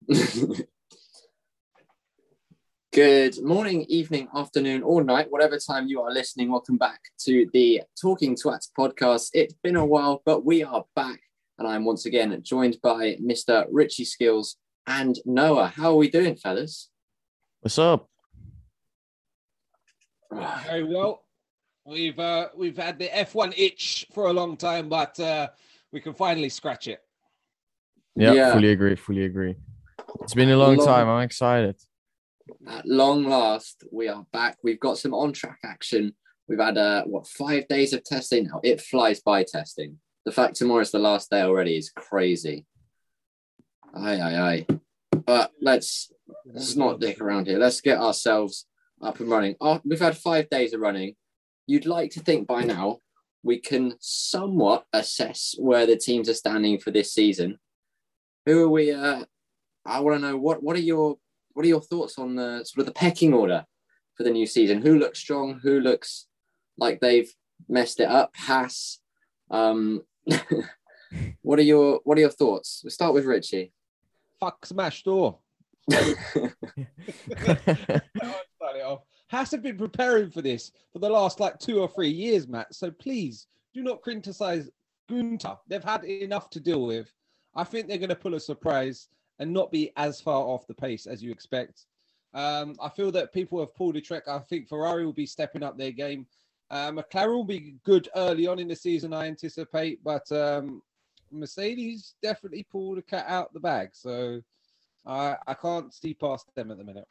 Good morning, evening, afternoon, or night, whatever time you are listening. Welcome back to the Talking Twats podcast. It's been a while, but we are back, and I'm once again joined by Mr. Richie Skills and Noah. How are we doing, fellas? What's up? Very well. We've had the F1 itch for a long time, but we can finally scratch it. Yeah. Fully agree. It's been a long time. I'm excited. At long last, we are back. We've got some on-track action. We've had 5 days of testing now. It flies by testing. The fact tomorrow's the last day already is crazy. Aye. But let's not dick around here. Let's get ourselves up and running. We've had 5 days of running. You'd like to think by now we can somewhat assess where the teams are standing for this season. Who are we? I want to know what are your thoughts on the sort of the pecking order for the new season? Who looks strong? Who looks like they've messed it up? Haas. What are your thoughts? We'll start with Richie. Fuck smash door. Haas have been preparing for this for the last 2 or 3 years, Matt. So please do not criticize Gunter. They've had enough to deal with. I think they're going to pull a surprise and not be as far off the pace as you expect. I feel that people have pulled a trick. I think Ferrari will be stepping up their game. McLaren will be good early on in the season, I anticipate, but Mercedes definitely pulled the cat out the bag. So I can't see past them at the minute.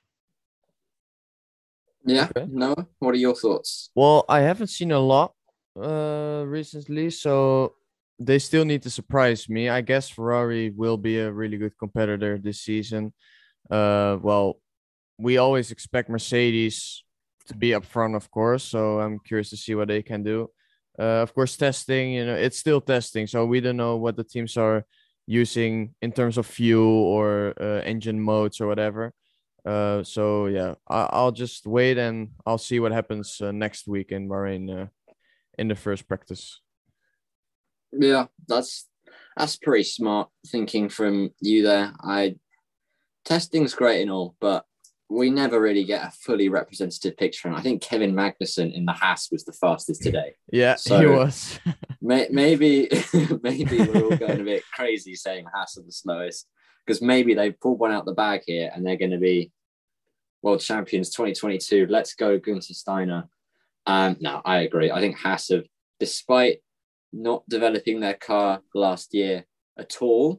Yeah, okay. Noah, what are your thoughts? Well, I haven't seen a lot recently, so they still need to surprise me. I guess Ferrari will be a really good competitor this season. Well, we always expect Mercedes to be up front, of course, so I'm curious to see what they can do. Of course, testing, it's still testing, so we don't know what the teams are using in terms of fuel or engine modes or whatever. So yeah, I'll just wait and I'll see what happens next week in Bahrain in the first practice. Yeah, that's pretty smart thinking from you there. Testing's great and all, but we never really get a fully representative picture. And I think Kevin Magnussen in the Haas was the fastest today. Yeah, so he was. maybe we're all going a bit crazy saying Haas are the slowest, because maybe they've pulled one out the bag here and they're going to be world champions 2022. Let's go, Gunther Steiner. No, I agree. I think Haas have, despite not developing their car last year at all,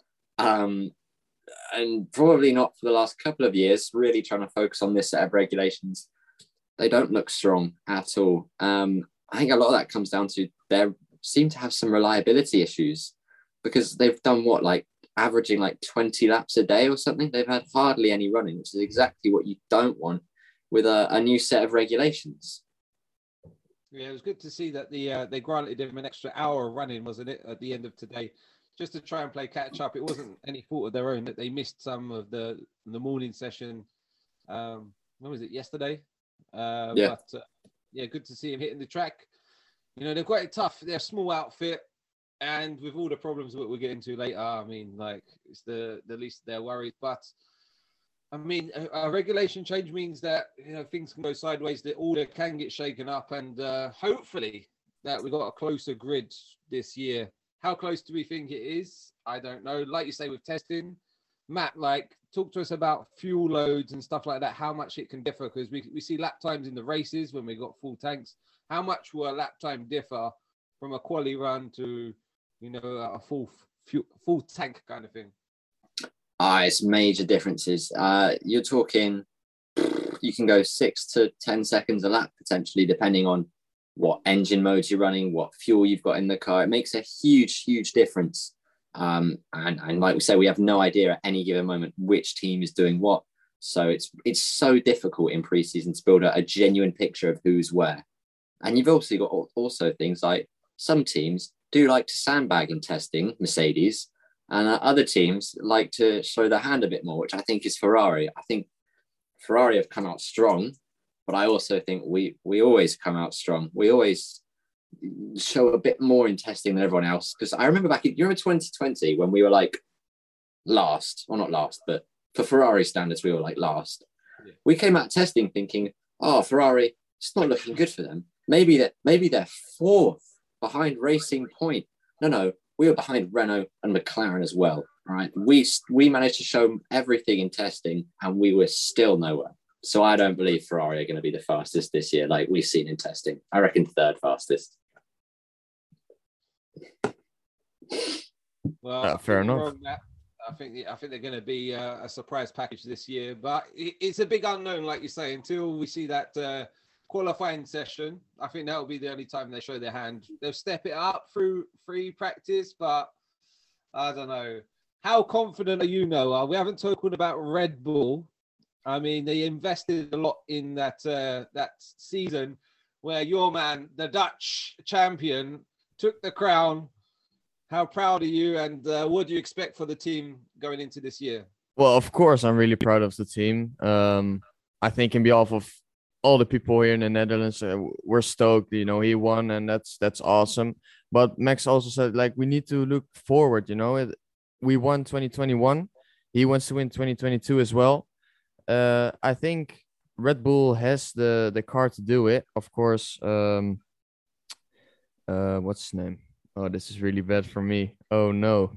and probably not for the last couple of years, really trying to focus on this set of regulations, they don't look strong at all. I think a lot of that comes down to they seem to have some reliability issues, because they've done averaging 20 laps a day or something. They've had hardly any running, which is exactly what you don't want with a new set of regulations. Yeah, it was good to see that they granted him an extra hour of running, wasn't it, at the end of today, just to try and play catch up. It wasn't any fault of their own that they missed some of the morning session. When was it? Yesterday? Yeah. But good to see him hitting the track. They've got it tough. They're a small outfit, and with all the problems that we'll get into later, I mean, it's the least of their worries. But I mean, a regulation change means that things can go sideways, the order can get shaken up, and hopefully that we got a closer grid this year. How close do we think it is? I don't know. Like you say, with testing, Matt, talk to us about fuel loads and stuff like that, how much it can differ, because we see lap times in the races when we got full tanks. How much will a lap time differ from a quali run to, a full tank kind of thing? It's major differences. You're talking, you can go 6 to 10 seconds a lap potentially, depending on what engine modes you're running, what fuel you've got in the car. It makes a huge, huge difference. And like we say, we have no idea at any given moment which team is doing what. So it's so difficult in preseason to build a genuine picture of who's where. And you've also got also things like some teams do like to sandbag in testing, Mercedes, and other teams like to show their hand a bit more, which I think is Ferrari. I think Ferrari have come out strong, but I also think we always come out strong. We always show a bit more in testing than everyone else. Because I remember back in 2020 when we were last, or not last, but for Ferrari standards, we were like last. Yeah. We came out testing thinking, oh, Ferrari, it's not looking good for them. Maybe they're fourth behind Racing Point. No, we were behind Renault and McLaren as well. Right, we managed to show everything in testing, and we were still nowhere. So I don't believe Ferrari are going to be the fastest this year, like we've seen in testing. I reckon third fastest. Well, fair enough. I think they're going to be a surprise package this year, but it's a big unknown, like you say, until we see that qualifying session. I think that will be the only time they show their hand. They'll step it up through free practice, but I don't know. How confident are you, Noah? We haven't talked about Red Bull. I mean, they invested a lot in that season where your man, the Dutch champion, took the crown. How proud are you, and what do you expect for the team going into this year? Well, of course, I'm really proud of the team. I think in behalf of all the people here in the Netherlands, we're stoked. You know, he won, and that's awesome. But Max also said, like, we need to look forward. You know, we won 2021. He wants to win 2022 as well. I think Red Bull has the car to do it. Of course. What's his name? Oh, this is really bad for me. Oh no.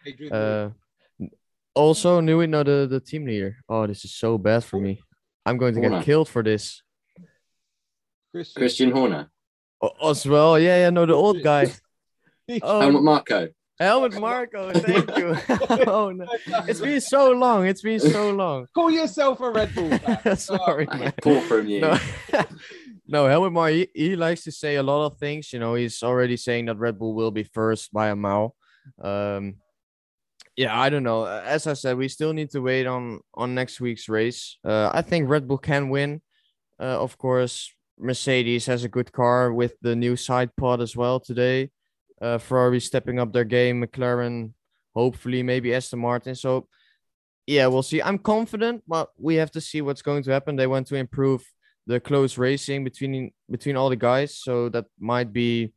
Also, Newey, no, the team leader. Oh, this is so bad for me. I'm going to get killed for this. Christian Horner. As well, yeah, no, the old guy. Helmut Marko. Helmut Marko, thank you. Oh no, it's been so long. Call yourself a Red Bull fan. Sorry, man. Poor from you. No. No, Helmut Marko, he likes to say a lot of things. You know, he's already saying that Red Bull will be first by a mile. Yeah, I don't know. As I said, we still need to wait on next week's race. I think Red Bull can win. Of course, Mercedes has a good car with the new side pod as well today. Ferrari stepping up their game. McLaren, hopefully, maybe Aston Martin. So, yeah, we'll see. I'm confident, but we have to see what's going to happen. They want to improve the close racing between all the guys, so that might be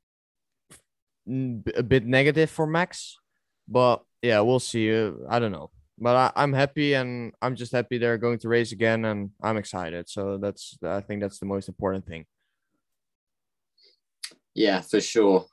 a bit negative for Max. But yeah, we'll see. I don't know, but I'm happy, and I'm just happy they're going to race again, and I'm excited. So I think that's the most important thing. Yeah, for sure.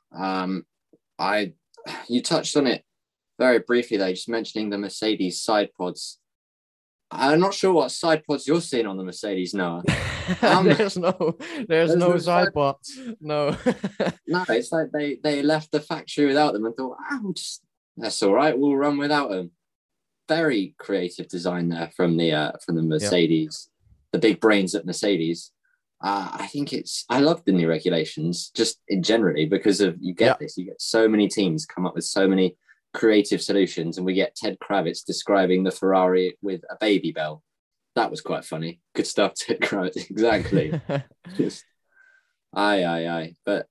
You touched on it very briefly there, just mentioning the Mercedes side pods. I'm not sure what side pods you're seeing on the Mercedes, Noah. There's no side pods. No. No, it's like they left the factory without them and thought, that's all right. We'll run without them. Very creative design there from the Mercedes, the big brains at Mercedes. I think I love the new regulations just in generally because you get so many teams come up with so many creative solutions, and we get Ted Kravitz describing the Ferrari with a baby bell. That was quite funny. Good stuff, Ted Kravitz. Exactly. Just aye. But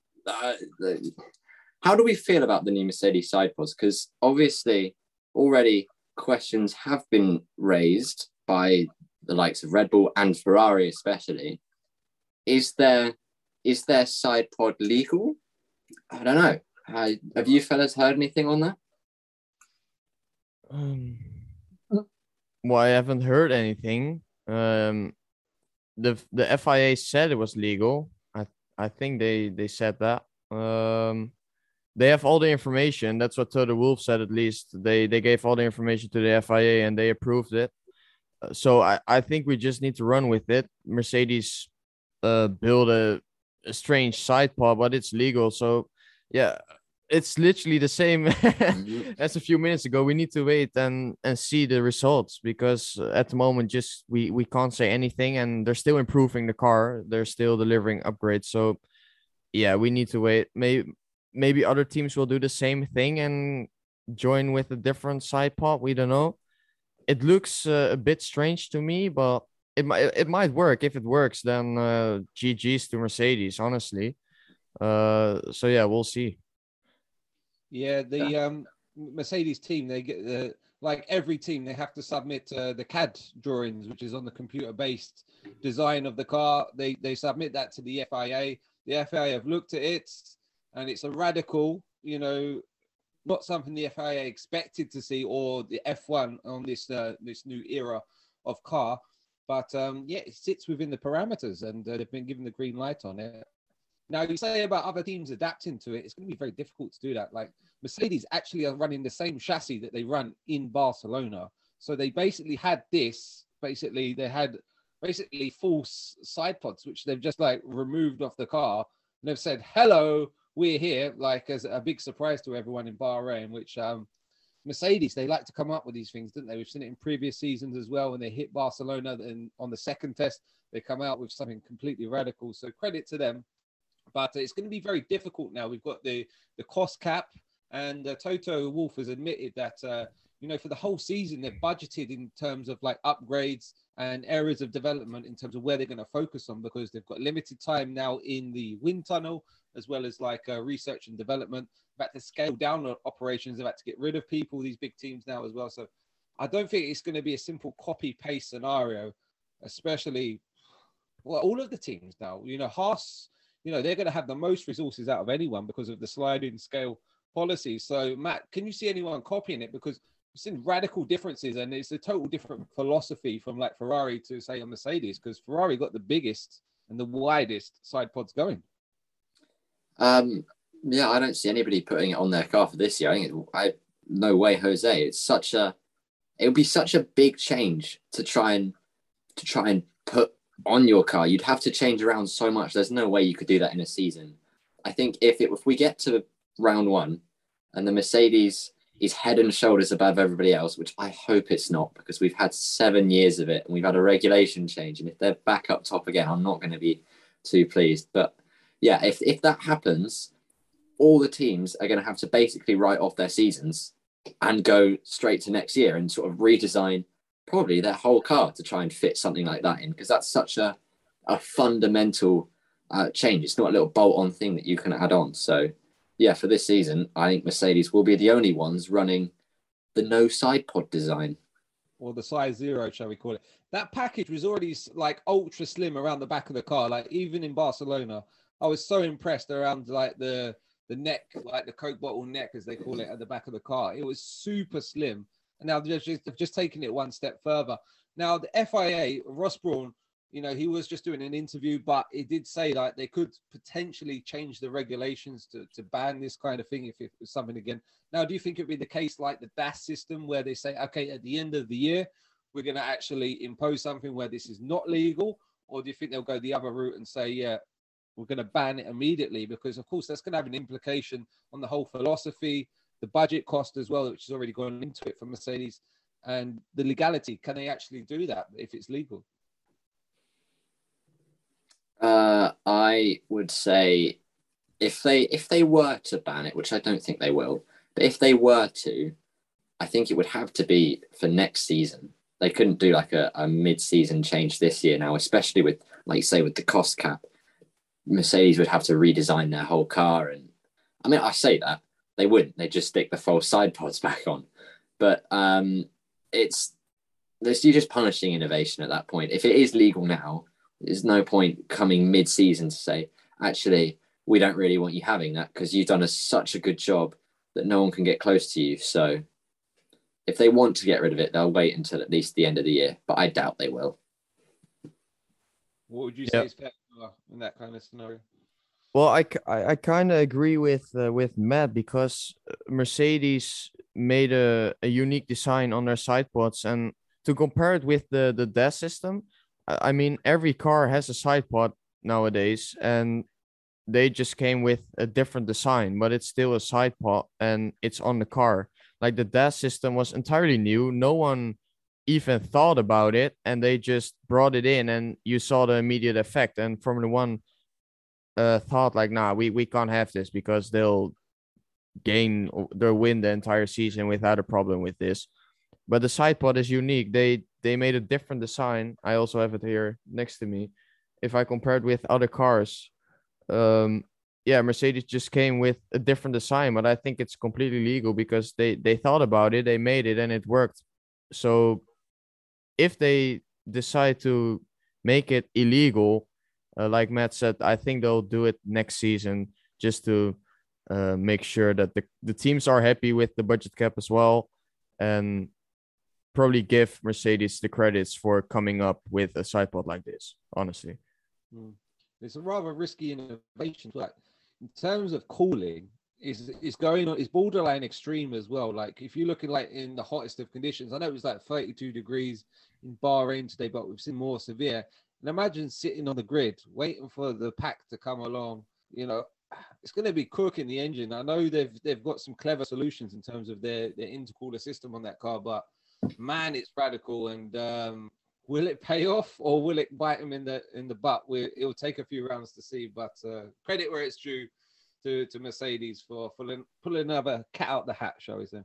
how do we feel about the new Mercedes side pods? Because obviously already questions have been raised by the likes of Red Bull and Ferrari especially. Is their side pod legal? I don't know. Have you fellas heard anything on that? Well, I haven't heard anything. The FIA said it was legal. I think they said that. They have all the information. That's what Toto Wolff said. At least they gave all the information to the FIA and they approved it. So I think we just need to run with it. Mercedes build a strange side pod, but it's legal. So yeah, it's literally the same as a few minutes ago. We need to wait and see the results, because at the moment just we can't say anything, and they're still improving the car. They're still delivering upgrades. So yeah, we need to wait. Maybe other teams will do the same thing and join with a different side pod. We don't know. It looks a bit strange to me, but it might work. If it works, then GG's to Mercedes, honestly. So yeah, we'll see. Yeah, the Mercedes team, they get like every team, they have to submit the CAD drawings, which is on the computer-based design of the car. They submit that to the FIA. The FIA have looked at it, and it's a radical, not something the FIA expected to see, or the F1 on this new era of car. But it sits within the parameters, and they've been given the green light on it. Now, you say about other teams adapting to it, it's going to be very difficult to do that. Like Mercedes actually are running the same chassis that they run in Barcelona. So they basically had this, they had full side pods, which they've just like removed off the car. And they've said, hello, we're here, like as a big surprise to everyone in Bahrain, which Mercedes, they like to come up with these things, didn't they? We've seen it in previous seasons as well. When they hit Barcelona and on the second test, they come out with something completely radical. So credit to them. But it's going to be very difficult now. We've got the cost cap, and Toto Wolff has admitted that, for the whole season, they've budgeted in terms of like upgrades and areas of development in terms of where they're going to focus on, because they've got limited time now in the wind tunnel, as well as like research and development. They've had to scale down operations. They've had to get rid of people, these big teams now as well. So I don't think it's going to be a simple copy-paste scenario, especially all of the teams now. Haas, they're going to have the most resources out of anyone because of the sliding scale policy. So, Matt, can you see anyone copying it? Because we've seen radical differences, and it's a total different philosophy from like Ferrari to, say, a Mercedes, because Ferrari got the biggest and the widest side pods going. I don't see anybody putting it on their car for this year. I think no way, Jose. It would be such a big change to try and put on your car. You'd have to change around so much. There's no way you could do that in a season. I think if we get to round one and the Mercedes is head and shoulders above everybody else, which I hope it's not, because we've had 7 years of it and we've had a regulation change, and if they're back up top again, I'm not going to be too pleased. But yeah, if that happens, all the teams are going to have to basically write off their seasons and go straight to next year and sort of redesign probably their whole car to try and fit something like that in, because that's such a fundamental change. It's not a little bolt-on thing that you can add on. So yeah, for this season, I think Mercedes will be the only ones running the no side pod design. Or the size zero, shall we call it. That package was already like ultra slim around the back of the car. Like even in Barcelona, I was so impressed around like the neck, like the Coke bottle neck, as they call it, at the back of the car. It was super slim. And now they've just taken it one step further. Now the FIA, Ross Brawn, he was just doing an interview, but he did say like they could potentially change the regulations to ban this kind of thing if it was something again. Now, do you think it'd be the case like the DAS system, where they say, okay, at the end of the year, we're going to actually impose something where this is not legal? Or do you think they'll go the other route and say, yeah, we're going to ban it immediately? Because of course that's going to have an implication on the whole philosophy, the budget cost as well, which has already gone into it for Mercedes, and the legality. Can they actually do that if it's legal? I would say if they were to ban it, which I don't think they will, but if they were to, I think it would have to be for next season. They couldn't do like a mid-season change this year now, especially with, like you say, with the cost cap. Mercedes would have to redesign their whole car. And I mean, I say that, they wouldn't. They just stick the false side pods back on. But you're just punishing innovation at that point. If it is legal now, there's no point coming mid-season to say, actually, we don't really want you having that because you've done such a good job that no one can get close to you. So if they want to get rid of it, they'll wait until at least the end of the year. But I doubt they will. What would you say is fair in that kind of scenario? Well, I kind of agree with Matt, because Mercedes made a unique design on their side pods, and to compare it with the DAS system, I mean, every car has a side pod nowadays, and they just came with a different design, but it's still a side pod and it's on the car. Like the DAS system was entirely new. No one even thought about it, and they just brought it in, and you saw the immediate effect. And Formula One thought like, nah, we can't have this because they'll win the entire season without a problem with this. But the side pod is unique. They made a different design. I also have it here next to me. If I compared with other cars, Mercedes just came with a different design, but I think it's completely legal because they thought about it, they made it, and it worked. So if they decide to make it illegal, like Matt said, I think they'll do it next season just to make sure that the teams are happy with the budget cap as well, and probably give Mercedes the credits for coming up with a side pod like this, honestly. It's a rather risky innovation. Like, in terms of cooling, is going on, is borderline extreme as well. Like, if you're looking like in the hottest of conditions, I know it was like 32 degrees in Bahrain today, but we've seen more severe. And imagine sitting on the grid, waiting for the pack to come along. You know, it's going to be cooking the engine. I know they've got some clever solutions in terms of their intercooler system on that car, but man, it's radical. And will it pay off, or will it bite them in the butt? It'll take a few rounds to see, but credit where it's due to Mercedes for pulling another cat out the hat, shall we say?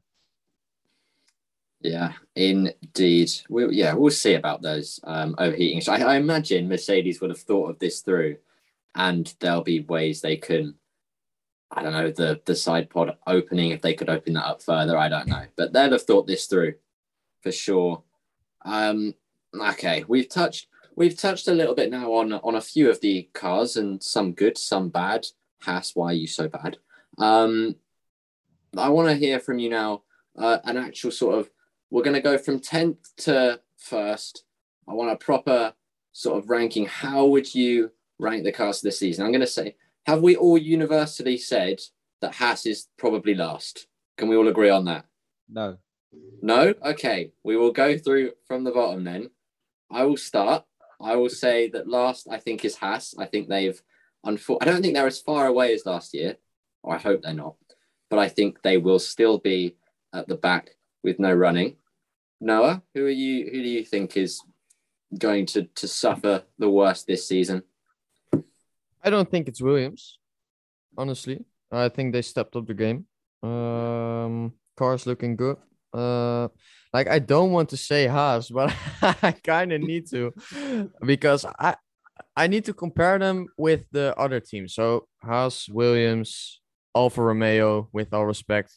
Yeah, indeed. We'll see about those overheating. So I imagine Mercedes would have thought of this through, and there'll be ways they can, I don't know, the side pod opening, if they could open that up further, I don't know. But they'll have thought this through for sure. Okay, we've touched a little bit now on a few of the cars, and some good, some bad. Haas, why are you so bad? I want to hear from you now, an actual sort of, we're going to go from 10th to 1st. I want a proper sort of ranking. How would you rank the cars this season? I'm going to say, have we all universally said that Haas is probably last? Can we all agree on that? No. No? Okay, we will go through from the bottom then. I will start. I will say that last, I think, is Haas. I think they've, I don't think they're as far away as last year, or I hope they're not, but I think they will still be at the back with no running. Noah, who do you think is going to suffer the worst this season? I don't think it's Williams, honestly. I think they stepped up the game. Car's looking good. I don't want to say Haas, but I kind of need to, because I need to compare them with the other teams. So Haas, Williams, Alfa Romeo, with all respect.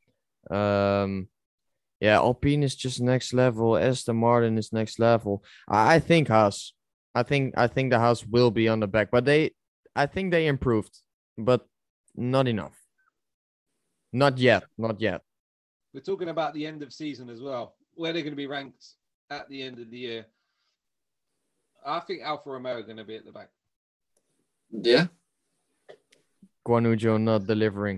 Alpine is just next level. Aston Martin is next level. I think Haas. I think the Haas will be on the back, but I think they improved, but not enough. Not yet. We're talking about the end of season as well, where they're going to be ranked at the end of the year. I think Alfa Romeo are going to be at the back. Yeah. Guan Yu Zhou not delivering.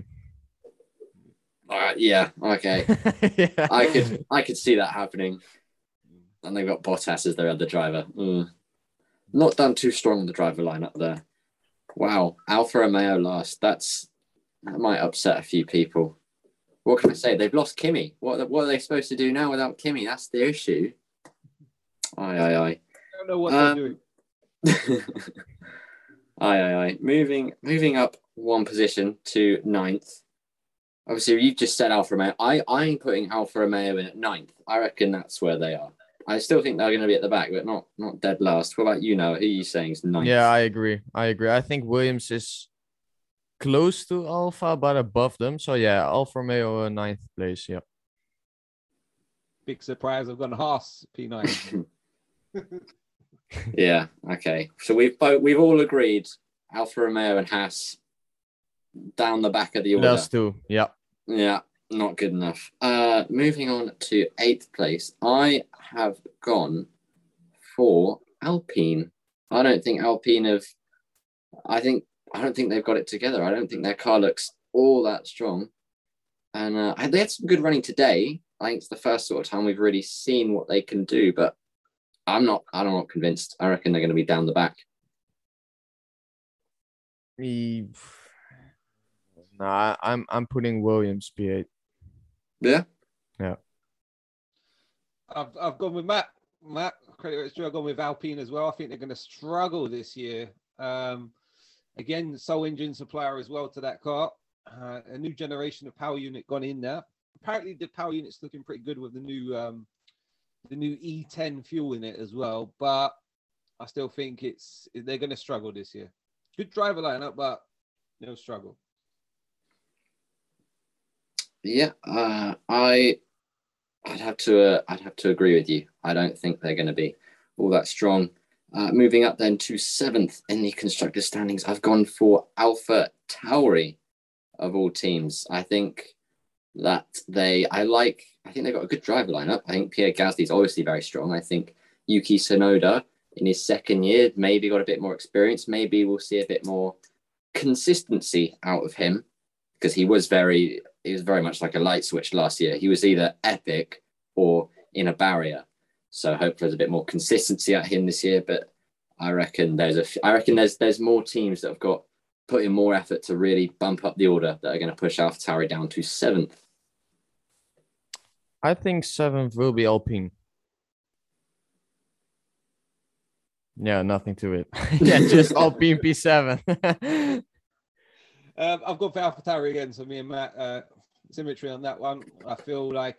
Yeah. Okay. Yeah. I could see that happening. And they've got Bottas as their other driver. Not done too strong on the driver lineup there. Wow. Alfa Romeo last. That might upset a few people. What can I say? They've lost Kimi. What are they supposed to do now without Kimi? That's the issue. Aye. I don't know what they're doing. Aye. Moving up one position to 9th. Obviously, you've just said Alfa Romeo. I'm putting Alfa Romeo in at 9th. I reckon that's where they are. I still think they're going to be at the back, but not dead last. What about you, Noah? Who are you saying is 9th? Yeah, I agree. I think Williams is close to Alfa, but above them. So yeah, Alfa Romeo 9th place. Yeah. Big surprise. I've gone Haas P9. Yeah. Okay. So we've all agreed Alfa Romeo and Haas down the back of the order. Us too. Yeah. Yeah. Not good enough. Moving on to 8th place, I have gone for Alpine. I don't think Alpine have. I don't think they've got it together. I don't think their car looks all that strong. And they had some good running today. I think it's the first sort of time we've really seen what they can do, but I'm not convinced. I reckon they're going to be down the back. Nah, I'm putting Williams P8. Yeah. Yeah. I've gone with Matt. Credit where it's true. I've gone with Alpine as well. I think they're going to struggle this year. Again, sole engine supplier as well to that car. A new generation of power unit gone in there. Apparently, the power unit's looking pretty good with the new E10 fuel in it as well. But I still think they're going to struggle this year. Good driver lineup, but they'll struggle. Yeah, I'd have to agree with you. I don't think they're going to be all that strong. Moving up then to 7th in the constructor standings, I've gone for Alpha Tauri. of all teams. I think that I think they've got a good driver lineup. I think Pierre Gasly is obviously very strong. I think Yuki Tsunoda in his second year maybe got a bit more experience. Maybe we'll see a bit more consistency out of him because he was very much like a light switch last year. He was either epic or in a barrier. So hopefully there's a bit more consistency at him this year. But I reckon there's more teams that have got put in more effort to really bump up the order that are going to push AlphaTauri down to 7th. I think 7th will be Alpine. Yeah, nothing to it. Yeah, just Alpine P7. I've gone for AlphaTauri again, so me and Matt, symmetry on that one. I feel like,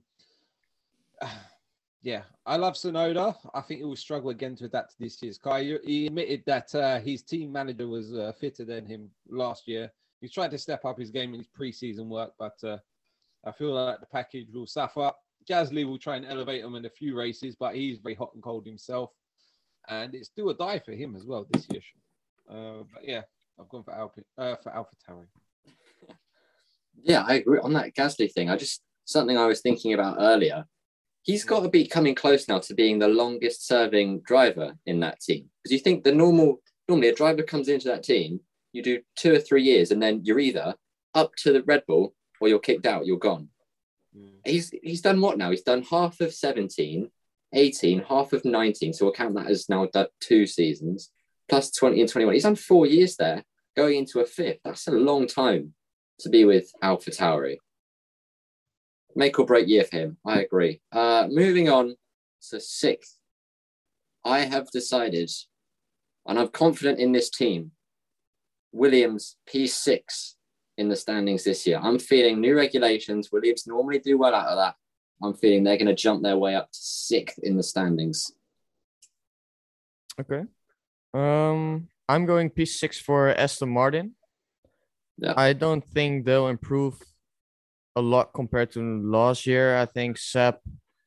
yeah, I love Tsunoda. I think he will struggle again to adapt to this year's car. He admitted that his team manager was fitter than him last year. He's trying to step up his game in his pre-season work, but I feel like the package will suffer. Gasly will try and elevate him in a few races, but he's very hot and cold himself. And it's do or die for him as well this year. But yeah, I've gone for AlphaTauri. Yeah, I agree on that Gasly thing. Something I was thinking about earlier. He's got to be coming close now to being the longest serving driver in that team. Because you think normally a driver comes into that team, you do 2 or 3 years, and then you're either up to the Red Bull or you're kicked out, you're gone. He's done what now? He's done half of 17, 18, half of 19. So we'll count that as now 2 seasons, plus 20 and 21. He's done 4 years there, going into a 5th. That's a long time to be with AlphaTauri. Make or break year for him. I agree. Moving on to 6th. I have decided, and I'm confident in this team, Williams P6 in the standings this year. I'm feeling new regulations. Williams normally do well out of that. I'm feeling they're going to jump their way up to 6th in the standings. Okay. I'm going P6 for Aston Martin. Yeah. I don't think they'll improve a lot compared to last year. I think Seb,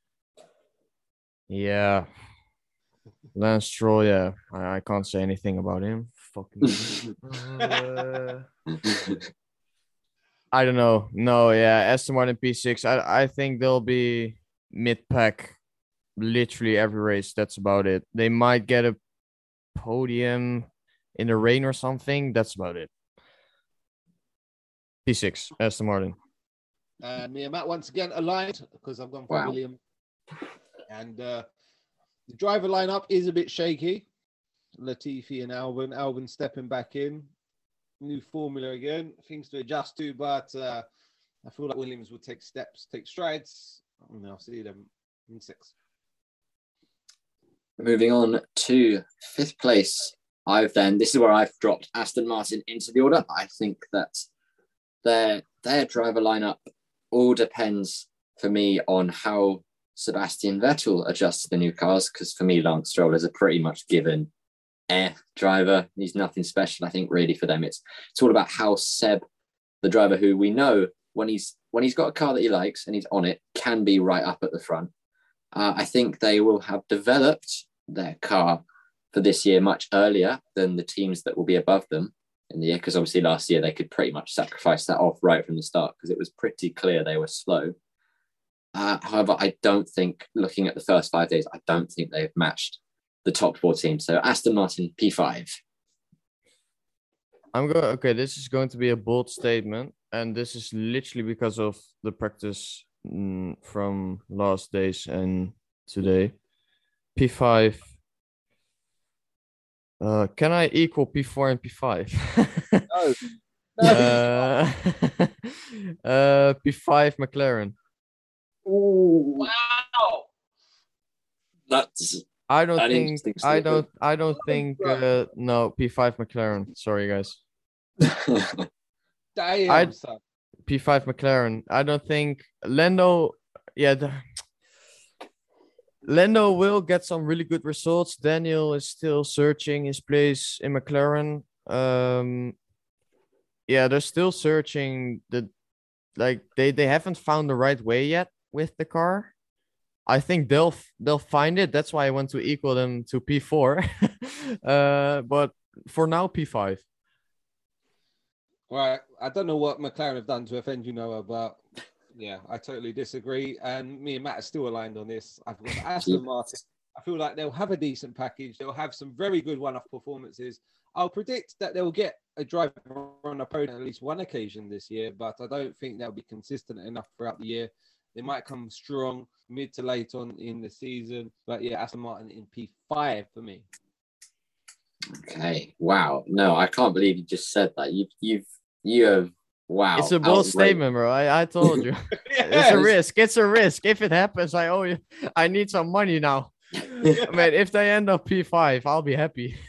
yeah. Lance Stroll, yeah. I can't say anything about him. Fucking. I don't know. No, yeah. Aston Martin P6. I think they'll be mid-pack literally every race. That's about it. They might get a podium in the rain or something. That's about it. P6, Aston Martin. Me and Matt once again aligned because I've gone for William. And the driver lineup is a bit shaky. Latifi and Albon stepping back in. New formula again. Things to adjust to, but I feel like Williams will take strides. And I'll see them in 6th. Moving on to 5th place. This is where I've dropped Aston Martin into the order. I think that their driver lineup all depends for me on how Sebastian Vettel adjusts to the new cars, because for me, Lance Stroll is a pretty much given driver. He's nothing special, I think, really, for them. It's all about how Seb, the driver who we know when he's got a car that he likes and he's on it, can be right up at the front. I think they will have developed their car for this year much earlier than the teams that will be above them in the year, because obviously last year they could pretty much sacrifice that off right from the start because it was pretty clear they were slow. However, I don't think, looking at the first 5 days, I don't think they've matched the top 4 teams. So Aston Martin P5. Okay, this is going to be a bold statement, and this is literally because of the practice from last days and today. P5. Can I equal P4 and P5? No. P5 McLaren. Ooh. Wow. That's I don't think no, P5 McLaren. Sorry guys. Damn, P5 McLaren. I don't think Lando Lando will get some really good results. Daniel is still searching his place in McLaren. They're still searching they haven't found the right way yet with the car. I think they'll find it. That's why I want to equal them to P4. But for now, P5. Right. I don't know what McLaren have done to offend you, Noah, but yeah, I totally disagree. And me and Matt are still aligned on this. I've got Aston Martin. I feel like they'll have a decent package. They'll have some very good one-off performances. I'll predict that they'll get a driver on a podium at least one occasion this year, but I don't think they'll be consistent enough throughout the year. They might come strong mid to late on in the season. But yeah, Aston Martin in P5 for me. Okay. Wow. No, I can't believe you just said that. You have, wow. It's a bold statement, bro. I told you. It's a risk. It's a risk. If it happens, I owe you. I need some money now. Man, if they end up P5, I'll be happy.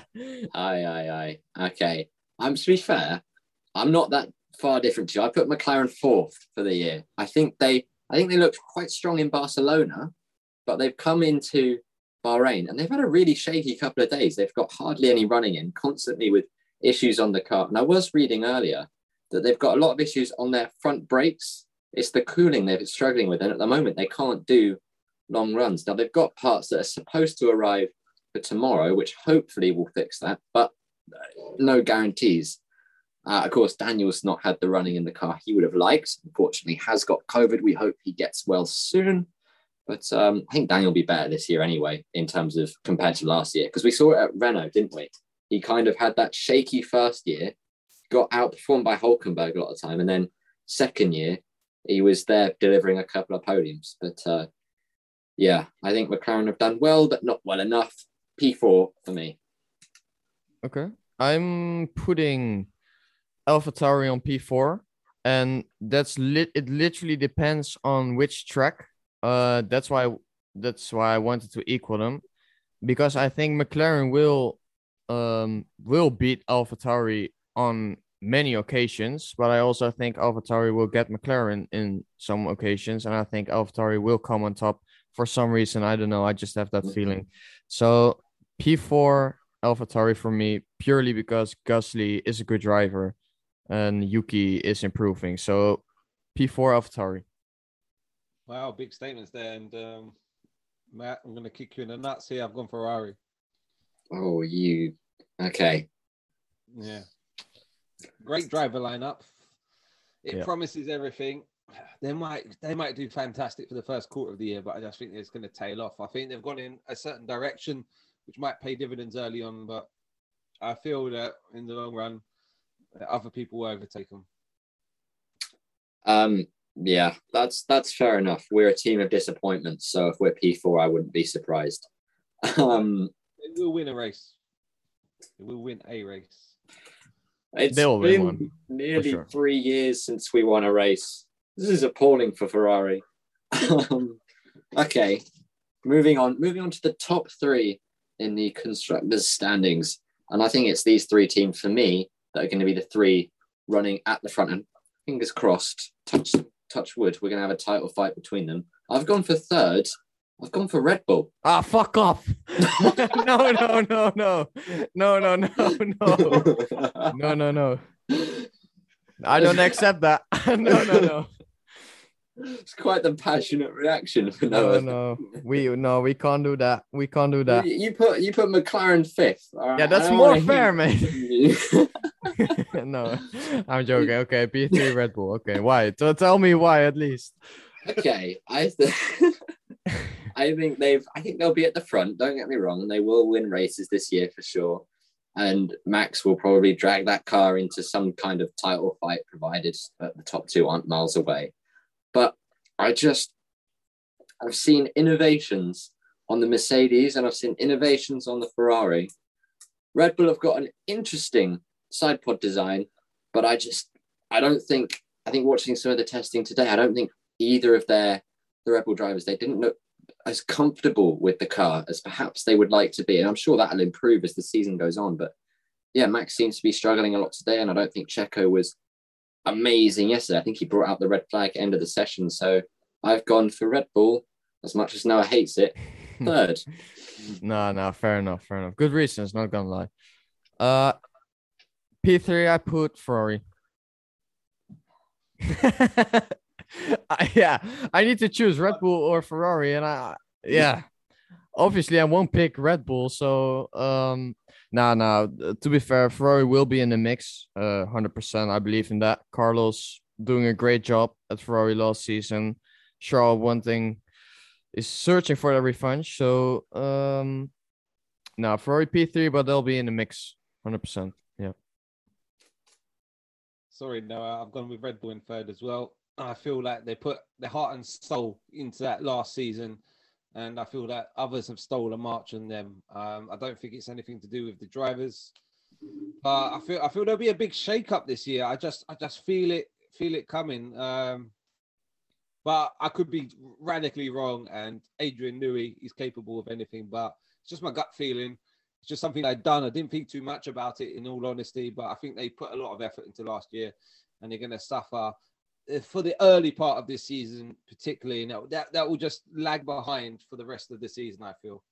Aye. Okay. To be fair, I'm not that far different to you. I put McLaren fourth for the year. I think they looked quite strong in Barcelona, but they've come into Bahrain and they've had a really shaky couple of days. They've got hardly any running in, constantly with issues on the car. And I was reading earlier that they've got a lot of issues on their front brakes. It's the cooling they've been struggling with. And at the moment, they can't do long runs. Now, they've got parts that are supposed to arrive for tomorrow, which hopefully will fix that, but no guarantees. Of course, Daniel's not had the running in the car he would have liked. Unfortunately, has got COVID. We hope he gets well soon. But I think Daniel will be better this year anyway, in terms of compared to last year. Because we saw it at Renault, didn't we? He kind of had that shaky first year, got outperformed by Hulkenberg a lot of the time. And then second year, he was there delivering a couple of podiums. But yeah, I think McLaren have done well, but not well enough. P4 for me. Okay. I'm putting AlphaTauri on P4. And it literally depends on which track. That's why I wanted to equal them, because I think McLaren will beat AlphaTauri on many occasions, but I also think AlphaTauri will get McLaren in some occasions, and I think AlphaTauri will come on top for some reason. I don't know. I just have that feeling. So P4 AlphaTauri for me, purely because Gasly is a good driver and Yuki is improving. So P4 AlphaTauri. Wow, big statements there. And Matt, I'm going to kick you in the nuts here. I've gone Ferrari. Oh, you. Okay. Yeah. Great driver lineup. It promises everything. They might do fantastic for the first quarter of the year, but I just think it's going to tail off. I think they've gone in a certain direction, which might pay dividends early on, but I feel that in the long run, other people will overtake them. Yeah, that's fair enough. We're a team of disappointments, so if we're P4, I wouldn't be surprised. They will win a race. They will win a race. They'll win one. Nearly 3 years since we won a race. This is appalling for Ferrari. Okay, moving on to the top three in the constructors' standings, and I think it's these three teams for me that are going to be the three running at the front. And fingers crossed, touch wood, we're going to have a title fight between them. I've gone for third. I've gone for Red Bull. Ah, fuck off. No. No. I don't accept that. No. It's quite the passionate reaction. No. We can't do that. We can't do that. You put McLaren fifth. Right? Yeah, that's more fair, mate. No, I'm joking. Okay, P3 Red Bull. Okay, why? So tell me why at least. Okay, I think they'll be at the front. Don't get me wrong. They will win races this year for sure. And Max will probably drag that car into some kind of title fight, provided that the top two aren't miles away. But I've seen innovations on the Mercedes and I've seen innovations on the Ferrari. Red Bull have got an interesting side pod design, but I think watching some of the testing today, I don't think either of the Red Bull drivers, they didn't look as comfortable with the car as perhaps they would like to be. And I'm sure that'll improve as the season goes on. But yeah, Max seems to be struggling a lot today. And I don't think Checo was amazing yesterday. I think he brought out the red flag end of the session. So I've gone for Red Bull, as much as Noah hates it, third. No, fair enough. Good reasons, not gonna lie. P3, I put Ferrari. I need to choose Red Bull or Ferrari, and obviously I won't pick Red Bull. So to be fair, Ferrari will be in the mix. 100%. I believe in that. Carlos doing a great job at Ferrari last season. Charles one thing is searching for the revenge. So Ferrari P3, but they'll be in the mix. 100%. Yeah. Sorry, no, I've gone with Red Bull in third as well. I feel like they put their heart and soul into that last season, and I feel that others have stolen a march on them. I don't think it's anything to do with the drivers, but I feel there'll be a big shake-up this year. I just feel it coming. But I could be radically wrong, and Adrian Newey is capable of anything, but it's just my gut feeling. It's just something I'd done. I didn't think too much about it, in all honesty, but I think they put a lot of effort into last year, and they're going to suffer for the early part of this season, particularly. And that will just lag behind for the rest of the season, I feel.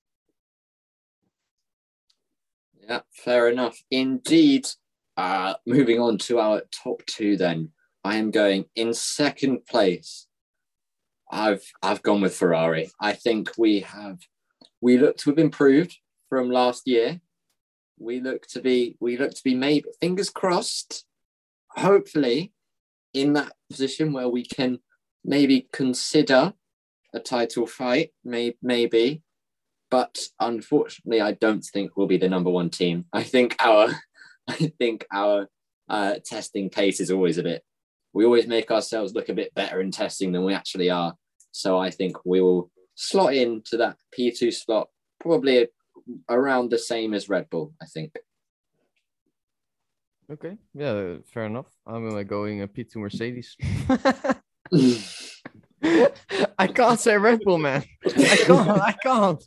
Yeah, fair enough. Indeed. Moving on to our top two then. I am going in second place. I've gone with Ferrari. I think we look to have improved from last year. We look to be maybe, fingers crossed, hopefully in that position where we can maybe consider a title fight, maybe. But unfortunately, I don't think we'll be the number one team. I think our testing pace is always we always make ourselves look a bit better in testing than we actually are. So I think we will slot into that P2 slot, probably around the same as Red Bull, I think. Okay, yeah, fair enough. I'm going a P2 Mercedes. I can't say Red Bull, man. I can't.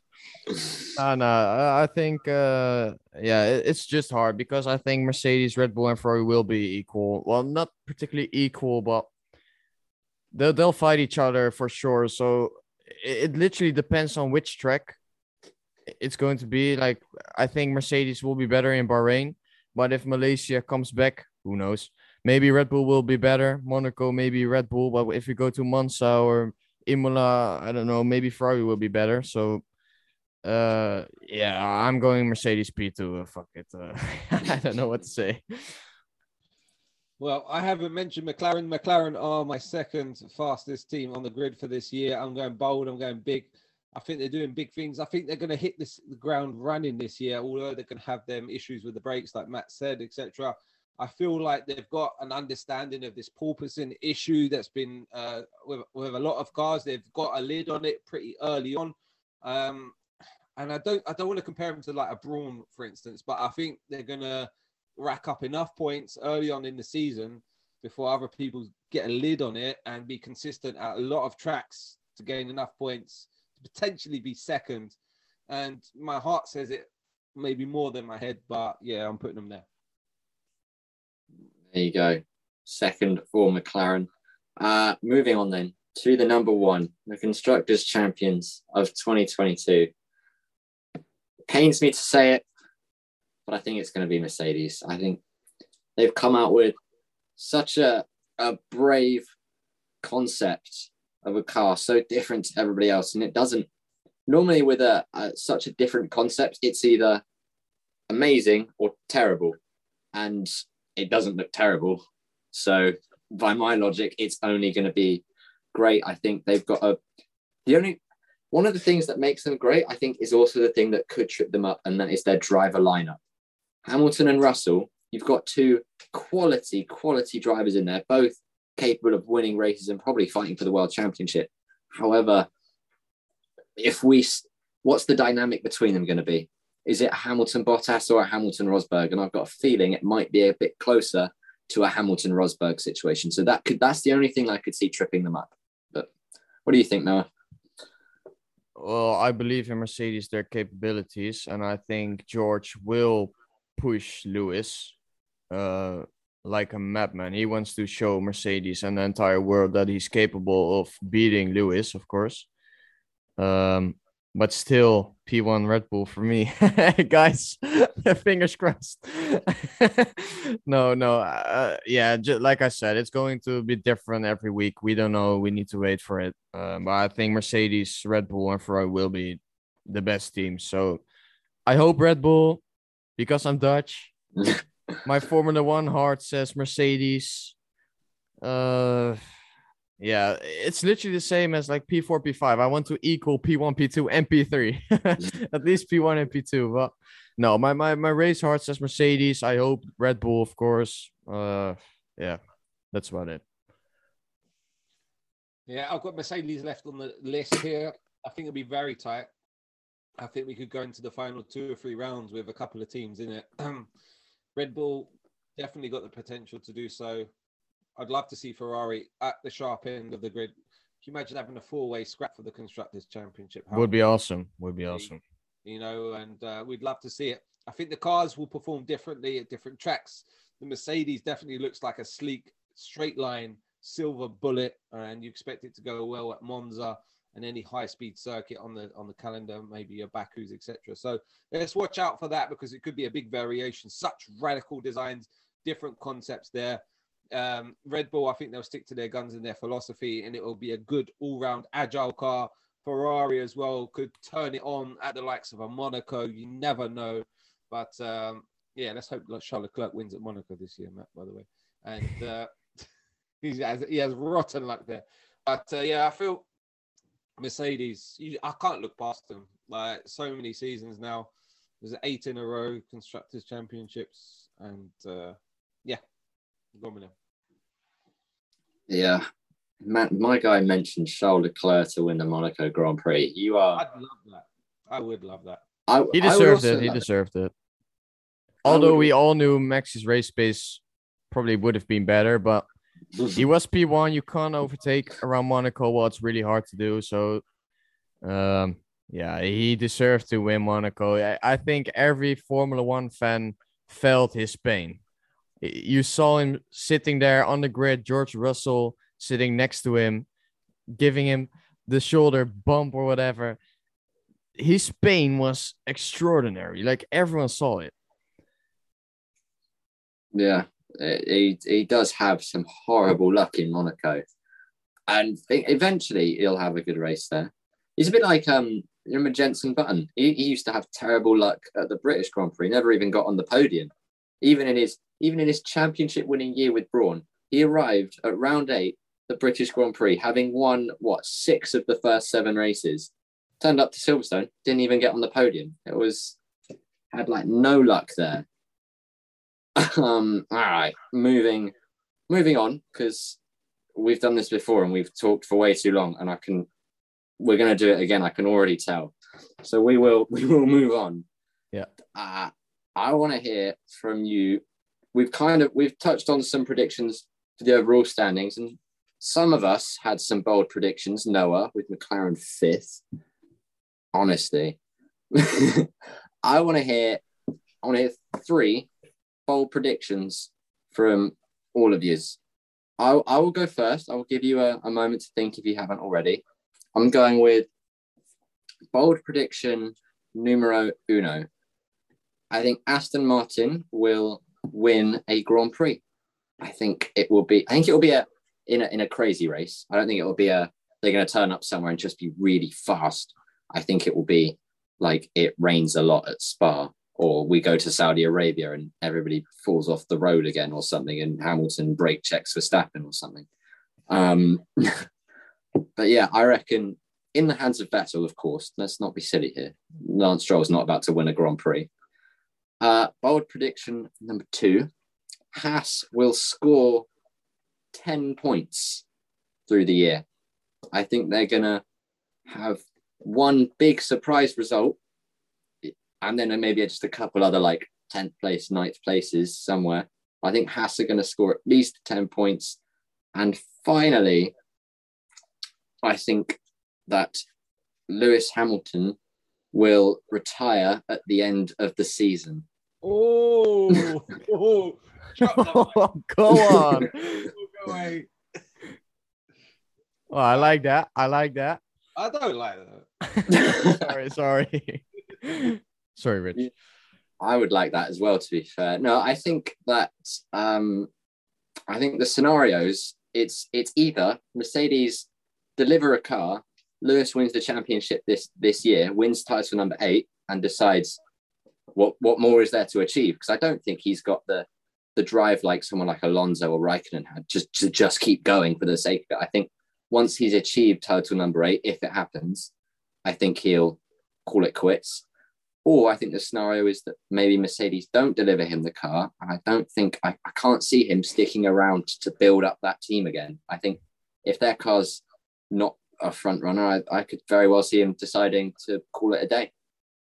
I think, it's just hard because I think Mercedes, Red Bull, and Ferrari will be equal. Well, not particularly equal, but they'll fight each other for sure. So it literally depends on which track it's going to be. Like, I think Mercedes will be better in Bahrain, but if Malaysia comes back, who knows? Maybe Red Bull will be better. Monaco, maybe Red Bull. But if we go to Monza or Imola, I don't know, maybe Ferrari will be better. So I'm going Mercedes P2. Fuck it. I don't know what to say. Well, I haven't mentioned McLaren. McLaren are my second fastest team on the grid for this year. I'm going bold. I'm going big. I think they're doing big things. I think they're going to hit the ground running this year, although they're going to have them issues with the brakes, like Matt said, etc. I feel like they've got an understanding of this porpoising issue that's been with a lot of cars. They've got a lid on it pretty early on. And I don't want to compare them to like a Brawn, for instance, but I think they're going to rack up enough points early on in the season before other people get a lid on it and be consistent at a lot of tracks to gain enough points to potentially be second. And my heart says it maybe more than my head, but yeah, I'm putting them there. There you go. Second for McLaren. Moving on then to the number one, the Constructors' Champions of 2022. Pains me to say it, but I think it's going to be Mercedes. I think they've come out with such a brave concept of a car, so different to everybody else. And it doesn't, normally with such a different concept, it's either amazing or terrible. And it doesn't look terrible. So by my logic, it's only going to be great. I think they've got one of the things that makes them great, I think, is also the thing that could trip them up, and that is their driver lineup. Hamilton and Russell, you've got two quality drivers in there, both capable of winning races and probably fighting for the world championship. However, what's the dynamic between them going to be? Is it a Hamilton-Bottas or a Hamilton-Rosberg? And I've got a feeling it might be a bit closer to a Hamilton-Rosberg situation. So that's the only thing I could see tripping them up. But what do you think, Noah? Well, I believe in Mercedes, their capabilities, and I think George will push Lewis like a madman. He wants to show Mercedes and the entire world that he's capable of beating Lewis, of course. But still, P1 Red Bull for me. Guys, fingers crossed. No. Like I said, it's going to be different every week. We don't know. We need to wait for it. But I think Mercedes, Red Bull, and Ferrari will be the best teams. So I hope Red Bull, because I'm Dutch. My Formula One heart says Mercedes. Yeah, it's literally the same as like P4, P5. I want to equal P1, P2, and P3. At least P1 and P2. But no, my race heart says Mercedes. I hope Red Bull, of course. Yeah, that's about it. Yeah, I've got Mercedes left on the list here. I think it'll be very tight. I think we could go into the final 2 or 3 rounds with a couple of teams in it. Red Bull definitely got the potential to do so. I'd love to see Ferrari at the sharp end of the grid. Can you imagine having a 4-way scrap for the Constructors' Championship? Would be awesome. Would be awesome. You know, and we'd love to see it. I think the cars will perform differently at different tracks. The Mercedes definitely looks like a sleek, straight line, silver bullet, and you expect it to go well at Monza and any high-speed circuit on the calendar, maybe your Baku's, etc. So let's watch out for that because it could be a big variation. Such radical designs, different concepts there. Red Bull, I think they'll stick to their guns and their philosophy, and it will be a good all-round agile car. Ferrari as well could turn it on at the likes of a Monaco. You never know. But yeah, let's hope Charles Leclerc wins at Monaco this year, Matt, by the way. And he has rotten luck there. But yeah, I feel Mercedes, I can't look past them. Like so many seasons now. There's 8 in a row, Constructors' Championships. And yeah, go on with them. Yeah. My guy mentioned Charles Leclerc to win the Monaco Grand Prix. I'd love that. I would love that. He deserved it. He deserved it. Although we all knew Max's race pace probably would have been better, but he was P1. You can't overtake around Monaco. Well, it's really hard to do. So, yeah, he deserved to win Monaco. I think every Formula One fan felt his pain. You saw him sitting there on the grid, George Russell sitting next to him, giving him the shoulder bump or whatever. His pain was extraordinary. Like, everyone saw it. Yeah, he does have some horrible luck in Monaco. And eventually he'll have a good race there. He's a bit like remember Jenson Button? He used to have terrible luck at the British Grand Prix, never even got on the podium. Even in his championship winning year with Brawn, he arrived at round 8, the British Grand Prix, having won 6 of the first 7 races. Turned up to Silverstone, didn't even get on the podium. Had like no luck there. All right, moving on, because we've done this before and we've talked for way too long, and we're going to do it again. I can already tell. So we will move on. Yeah. I want to hear from you. We've touched on some predictions for the overall standings, and some of us had some bold predictions. Noah with McLaren 5th. Honestly, I want to hear 3 bold predictions from all of yous. I will go first. I will give you a moment to think if you haven't already. I'm going with bold prediction numero 1. I think Aston Martin will win a Grand Prix. I think it will be in a crazy race. I don't think it will be they're going to turn up somewhere and just be really fast. I think it will be like it rains a lot at Spa, or we go to Saudi Arabia and everybody falls off the road again or something, and Hamilton brake checks Verstappen or something. But yeah, I reckon in the hands of Vettel, of course. Let's not be silly here. Lance Stroll's not about to win a Grand Prix. Bold prediction number 2. Haas will score 10 points through the year. I think they're going to have one big surprise result, and then maybe just a couple other like 10th place, 9th places somewhere. I think Haas are going to score at least 10 points. And finally, I think that Lewis Hamilton will retire at the end of the season. Oh, go on. Go away. Oh, I like that. I don't like that. Sorry. Sorry, Rich. I would like that as well, to be fair. No, I think that I think the scenarios, it's either Mercedes deliver a car Lewis wins the championship this year, wins title number 8, and decides what more is there to achieve? Because I don't think he's got the drive like someone like Alonso or Raikkonen had, just keep going for the sake of it. I think once he's achieved title number 8, if it happens, I think he'll call it quits. Or I think the scenario is that maybe Mercedes don't deliver him the car. And I can't see him sticking around to build up that team again. I think if their car's not a front runner, I could very well see him deciding to call it a day.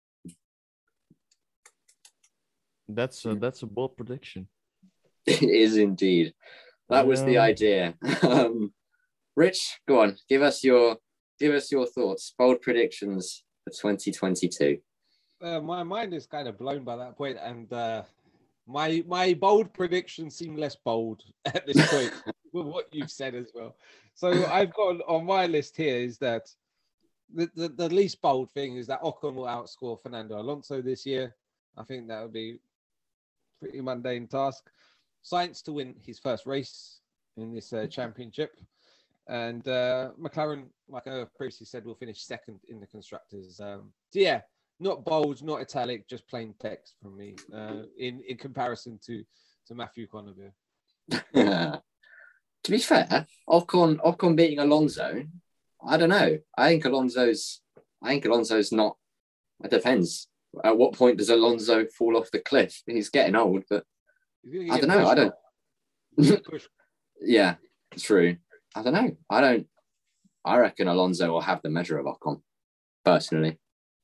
That's a bold prediction. It is indeed. That was the idea. Rich, go on. Give us your thoughts. Bold predictions for 2022. My mind is kind of blown by that point, and my bold predictions seem less bold at this point with what you've said as well. So I've got on my list here is that the least bold thing is that Ocon will outscore Fernando Alonso this year. I think that would be a pretty mundane task. Sainz to win his first race in this championship. And McLaren, like I previously said, will finish second in the constructors. So yeah, not bold, not italic, just plain text from me in comparison to Matthew Conover. To be fair, Ocon beating Alonso, I don't know. I think Alonso's not. It depends. At what point does Alonso fall off the cliff? He's getting old, but I don't know. I don't. Yeah, true. I don't know. I reckon Alonso will have the measure of Ocon, personally.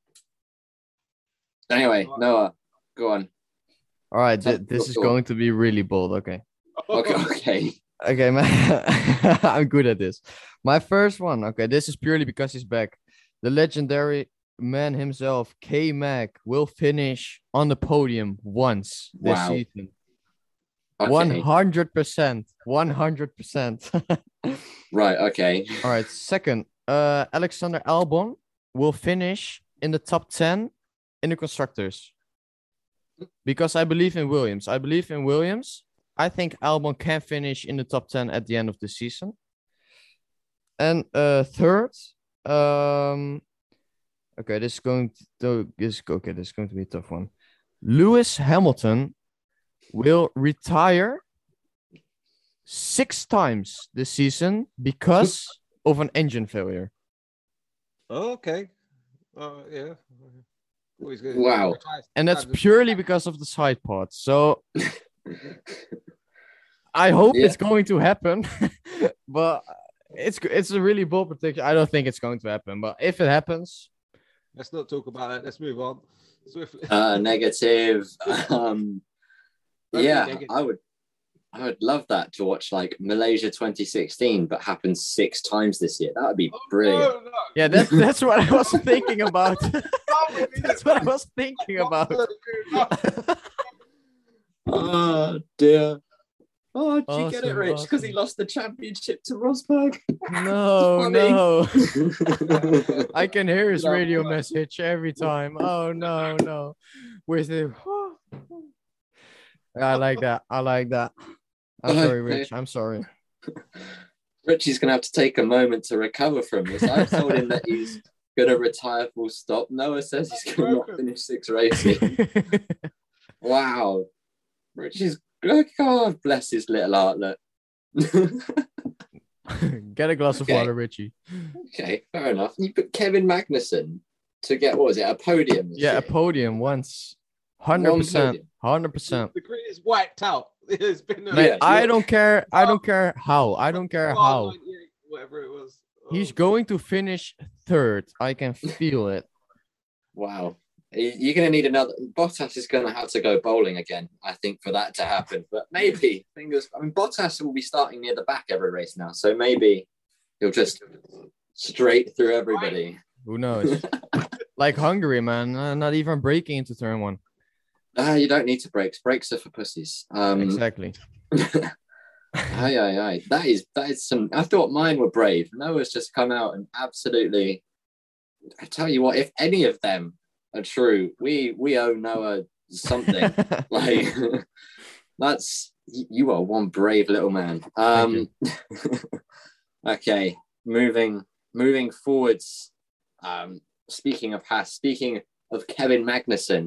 Anyway, Noah, go on. All right, this is going to be really bold. Okay. Okay, man. I'm good at this. My first one. Okay, this is purely because he's back. The legendary man himself, K-Mag, will finish on the podium once this season. Okay. 100%. 100%. Right, okay. All right, second, Alexander Albon will finish in the top 10 in the constructors. Because I believe in Williams. I think Albon can finish in the top 10 at the end of the season. And third, this is going to be a tough one. Lewis Hamilton will retire 6 times this season because of an engine failure. Okay. Yeah. Wow. And that's purely because of the side parts. So I hope it's going to happen, but it's a really bold prediction. I don't think it's going to happen, but if it happens, let's not talk about it. Let's move on. Negative. I would love that to watch like Malaysia 2016, but happens 6 times this year. That would be brilliant. No. Yeah, that's what I was thinking about. That's what I was thinking about. Oh dear. Oh, did you get it, Rich? Because he lost the championship to Rosberg. No. I can hear his radio message every time. Oh no. Where's the? I like that. I'm sorry, Rich. I'm sorry. Richie's going to have to take a moment to recover from this. I've told him that he's going to retire full stop. Noah says he's going to not finish 6 races. Wow. Richie's, God bless his little outlet. Get a glass of water, Richie. Okay, fair enough. You put Kevin Magnussen to get, what was it, a podium? A podium once. 100%. 100%. The grid is wiped out. It's been I don't care. I don't care how. Whatever it was. He's going to finish 3rd. I can feel it. Wow. You're going to need another. Bottas is going to have to go bowling again, I think, for that to happen. But maybe. Bottas will be starting near the back every race now. So maybe he'll just straight through everybody. Who knows? Like Hungary, man. Not even braking into turn 1. You don't need to brakes. Brakes are for pussies. Exactly. Aye. That is some. I thought mine were brave. Noah's just come out and absolutely. I tell you what, if any of them are true, we owe Noah something. Like you are one brave little man. Okay, moving moving forwards, speaking of Haas, speaking of Kevin Magnussen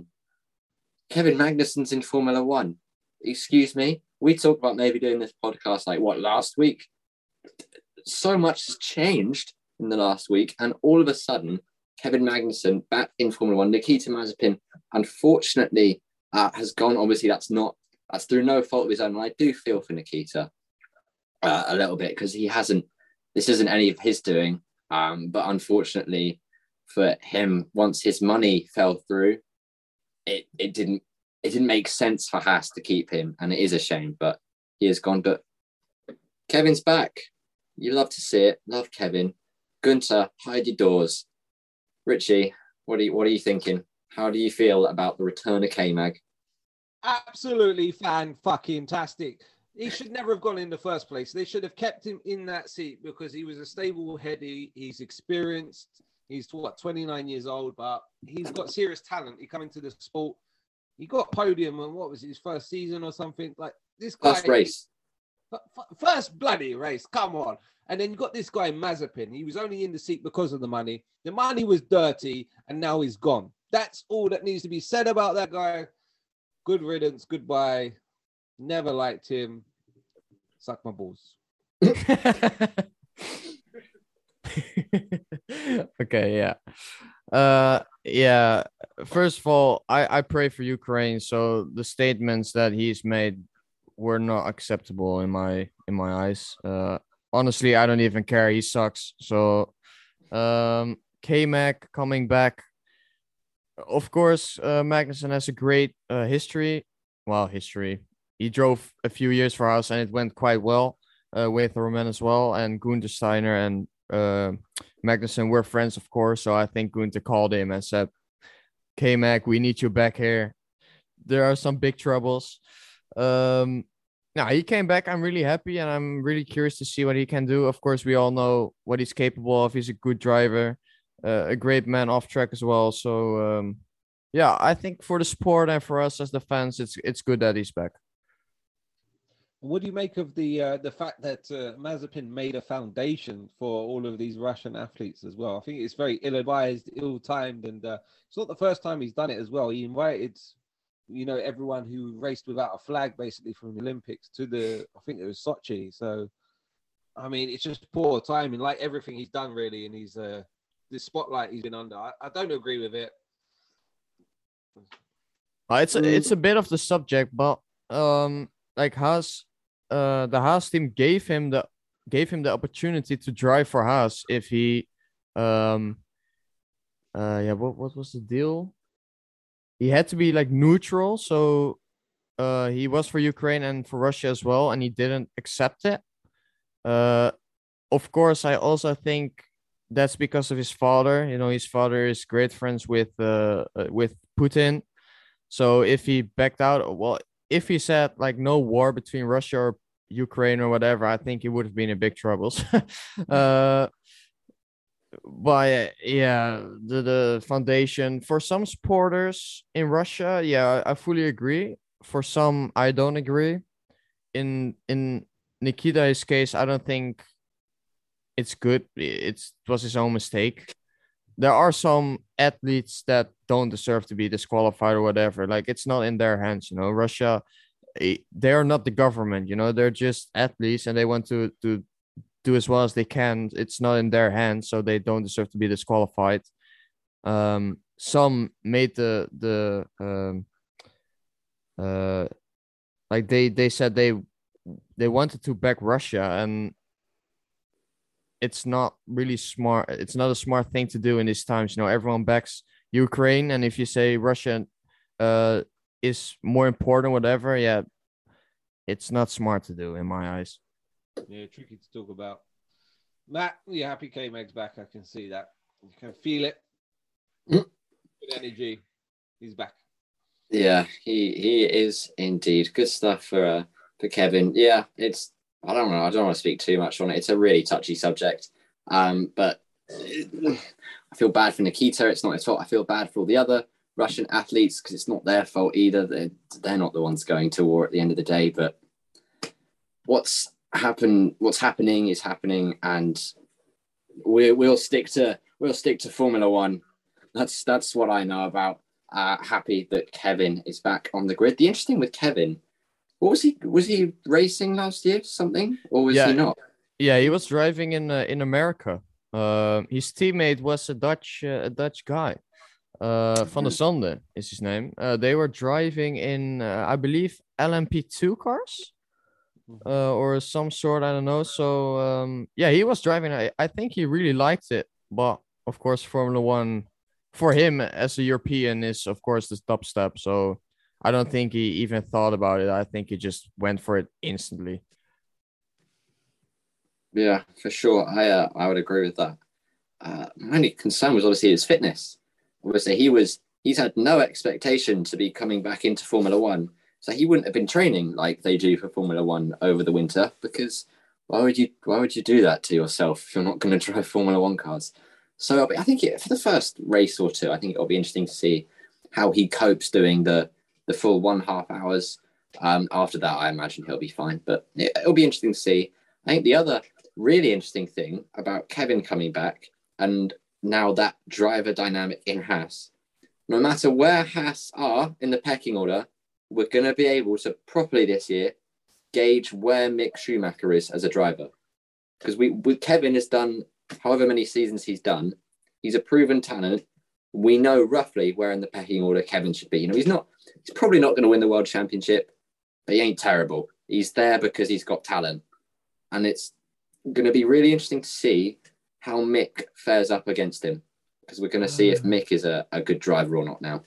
in Formula One. Excuse me. We talked about maybe doing this podcast last week. So much has changed in the last week, and all of a sudden, Kevin Magnussen back in Formula One. Nikita Mazepin, unfortunately, has gone. Obviously, that's through no fault of his own. And I do feel for Nikita a little bit because this isn't any of his doing. But unfortunately for him, once his money fell through, it didn't make sense for Haas to keep him, and it is a shame. But he has gone. But Kevin's back. You love to see it. Love Kevin. Gunter, hide your doors. Richie, what are you thinking? How do you feel about the return of K-Mag? Absolutely fan-fucking-tastic. He should never have gone in the first place. They should have kept him in that seat because he was a stable heady. He's experienced. He's 29 years old, but he's got serious talent. He come into the sport. He got podium on what was his first season or something. Like this guy. First race. First bloody race. Come on. And then you got this guy Mazepin. He was only in the seat because of the money. The money was dirty, and now he's gone. That's all that needs to be said about that guy. Good riddance. Goodbye. Never liked him. Suck my balls. Okay, yeah. Yeah. First of all, I pray for Ukraine. So the statements that he's made were not acceptable in my eyes. Honestly, I don't even care. He sucks. So K-Mag coming back. Of course, Magnussen has a great history. Well, history. He drove a few years for us, and it went quite well with Romain as well. And Gunther Steiner and Magnussen were friends, of course. So I think Gunther called him and said, K-Mag, we need you back here. There are some big troubles. Now he came back. I'm really happy, and I'm really curious to see what he can do. Of course, we all know what he's capable of. He's a good driver, a great man off track as well. So, yeah, I think for the sport and for us as the fans, it's good that he's back. What do you make of the fact that Mazepin made a foundation for all of these Russian athletes as well? I think it's very ill-advised, ill-timed, and it's not the first time he's done it as well. He invited, everyone who raced without a flag basically from the Olympics to I think it was Sochi. So, I mean, it's just poor timing, like everything he's done really, and he's the spotlight he's been under. I don't agree with it. It's a bit of the subject, but like Haas, the Haas team gave him the opportunity to drive for Haas if he what was the deal? He had to be like neutral, so he was for Ukraine and for Russia as well, and he didn't accept it. Of course, I also think that's because of his father. His father is great friends with Putin. So if he backed out, well, if he said like no war between Russia or Ukraine or whatever, I think he would have been in big troubles. But yeah, the foundation for some supporters in Russia, yeah, I fully agree. For some, I don't agree. In Nikita's case, I don't think it's good. It was his own mistake. There are some athletes that don't deserve to be disqualified or whatever. Like, it's not in their hands, Russia, they are not the government, they're just athletes and they want to do as well as they can. It's not in their hands, so they don't deserve to be disqualified. Some made like they said they wanted to back Russia, and it's not really smart. It's not a smart thing to do in these times. Everyone backs Ukraine, and if you say Russia is more important, whatever, yeah, it's not smart to do in my eyes. Yeah, tricky to talk about. Matt, you're happy K-Mag's back. I can see that. You can feel it. Good energy. He's back. Yeah, he is indeed. Good stuff for Kevin. Yeah, I don't know. I don't want to speak too much on it. It's a really touchy subject. But I feel bad for Nikita. It's not his fault. I feel bad for all the other Russian athletes because it's not their fault either. They're not the ones going to war at the end of the day. But what's happening is happening, and we'll stick to Formula One. That's what I know about. Happy that Kevin is back on the grid. The interesting with Kevin, what was he? Was he racing last year? Something, or was he not? Yeah, he was driving in America. His teammate was a Dutch guy. Van der Sande is his name. They were driving in, I believe, LMP2 cars, or some sort. I don't know. So yeah, he was driving. I think he really liked it, but of course, Formula One for him as a European is of course the top step. So I don't think he even thought about it. I think he just went for it instantly. Yeah, for sure. I would agree with that. My only concern was obviously his fitness. Obviously, he's had no expectation to be coming back into Formula One, so he wouldn't have been training like they do for Formula One over the winter. Because why would you do that to yourself if you're not going to drive Formula One cars? So I think for the first race or two, I think it'll be interesting to see how he copes doing the full 1.5 hours. After that, I imagine he'll be fine, but it'll be interesting to see. I think the other really interesting thing about Kevin coming back and now that driver dynamic in Haas, no matter where Haas are in the pecking order, we're going to be able to properly this year gauge where Mick Schumacher is as a driver. Because Kevin has done however many seasons he's done. He's a proven talent. We know roughly where in the pecking order Kevin should be. He's probably not going to win the world championship, but he ain't terrible. He's there because he's got talent. And it's going to be really interesting to see how Mick fares up against him, because we're going to see if Mick is a good driver or not now.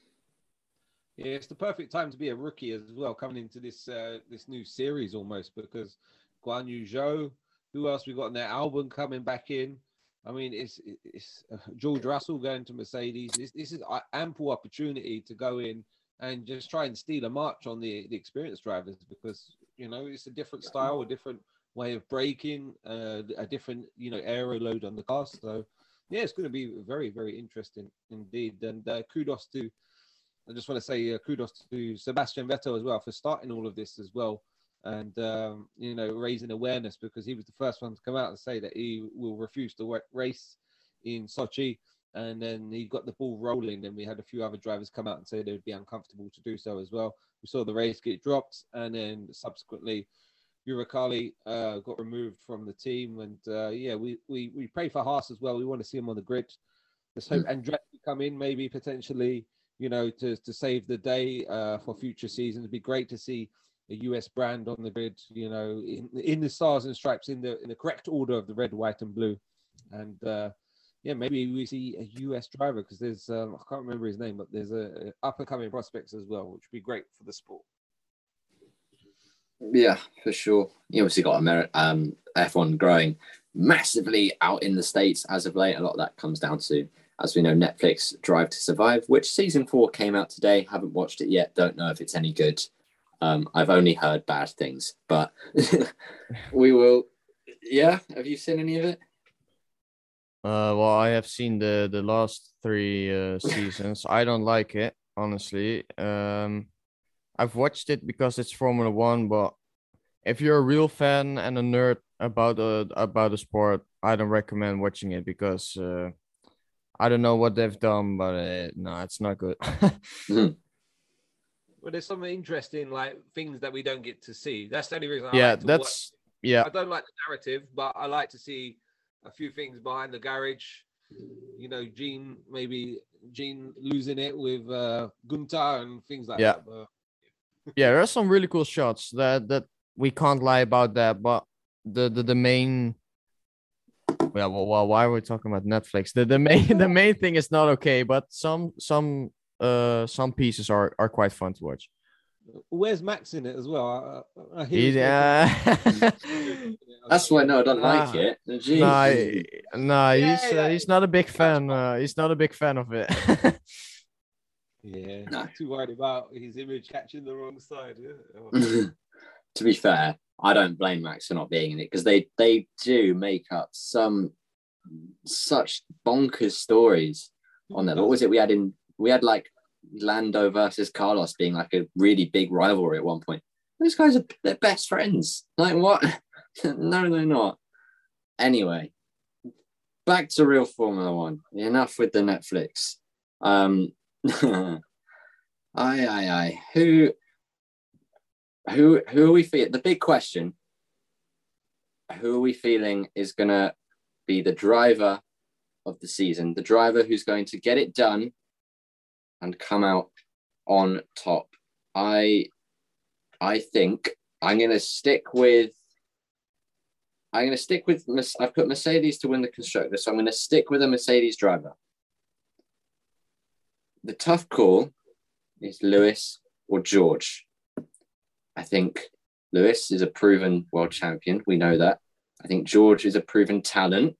Yeah, it's the perfect time to be a rookie as well, coming into this new series almost, because Guan Yu Zhou, who else we got in there? Albon coming back in. I mean, it's George Russell going to Mercedes. This is ample opportunity to go in and just try and steal a march on the experienced drivers, because it's a different style, a different way of braking, a different aero load on the car. So yeah, it's going to be very, very interesting indeed. And I just want to say kudos to Sebastian Vettel as well for starting all of this as well, and raising awareness, because he was the first one to come out and say that he will refuse to race in Sochi, and then he got the ball rolling. Then we had a few other drivers come out and say they would be uncomfortable to do so as well. We saw the race get dropped, and then subsequently Uralkali got removed from the team, and we pray for Haas as well. We want to see him on the grid. Let's hope Andretti come in, maybe potentially, to save the day for future seasons. It'd be great to see a US brand on the grid, in the stars and stripes, in the correct order of the red, white, and blue, and maybe we see a US driver, because there's I can't remember his name, but there's a up and coming prospects as well, which would be great for the sport. Yeah, for sure. You obviously got F1 growing massively out in the States as of late. A lot of that comes down to, as we know, Netflix Drive to Survive, which season 4 came out today. Haven't watched it yet. Don't know if it's any good. I've only heard bad things, but we will. Yeah, have you seen any of it? Well, I have seen the last 3 seasons. I don't like it, honestly. I've watched it because it's Formula One, but if you're a real fan and a nerd about the sport, I don't recommend watching it, because I don't know what they've done, but no, it's not good. Well, there's some interesting things that we don't get to see. That's the only reason. I don't like the narrative, but I like to see a few things behind the garage. Gene losing it with Gunter and things like that. But yeah, there are some really cool shots that we can't lie about that, but the main, well, why are we talking about Netflix? The main thing is not okay, but some pieces are quite fun to watch. Where's Max in it as well? I hear that's why I don't like it. He's not a big fan. He's not a big fan of it. Yeah, too worried about his image catching the wrong side. To be fair, I don't blame Max for not being in it, because they do make up such bonkers stories on there. What was it we had like Lando versus Carlos being like a really big rivalry at one point. Those guys they're best friends. Like what? No, they're not. Anyway, back to real Formula One. Enough with the Netflix. Aye. Who are we feeling? The big question: who are we feeling is gonna be the driver of the season? The driver who's going to get it done and come out on top. I think I'm gonna stick with. I've put Mercedes to win the constructor, so I'm going to stick with a Mercedes driver. The tough call is Lewis or George. I think Lewis is a proven world champion. We know that. I think George is a proven talent.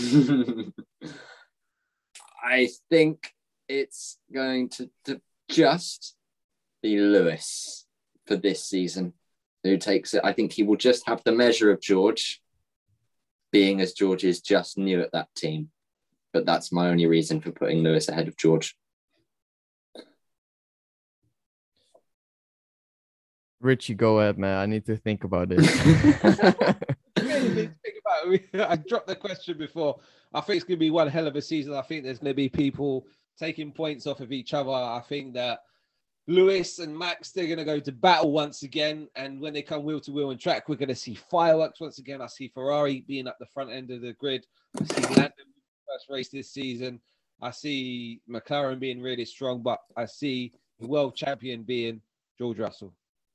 I think it's going to just be Lewis for this season who takes it. I think he will just have the measure of George, being as George is just new at that team. But that's my only reason for putting Lewis ahead of George. Richie, go ahead, man. I need to think about it. I dropped the question before. I think it's going to be one hell of a season. I think there's going to be people taking points off of each other. I think that Lewis and Max, they're going to go to battle once again. And when they come wheel to wheel on track, we're going to see fireworks once again. I see Ferrari being at the front end of the grid. I see Lando first race this season. I see McLaren being really strong, but I see the world champion being George Russell.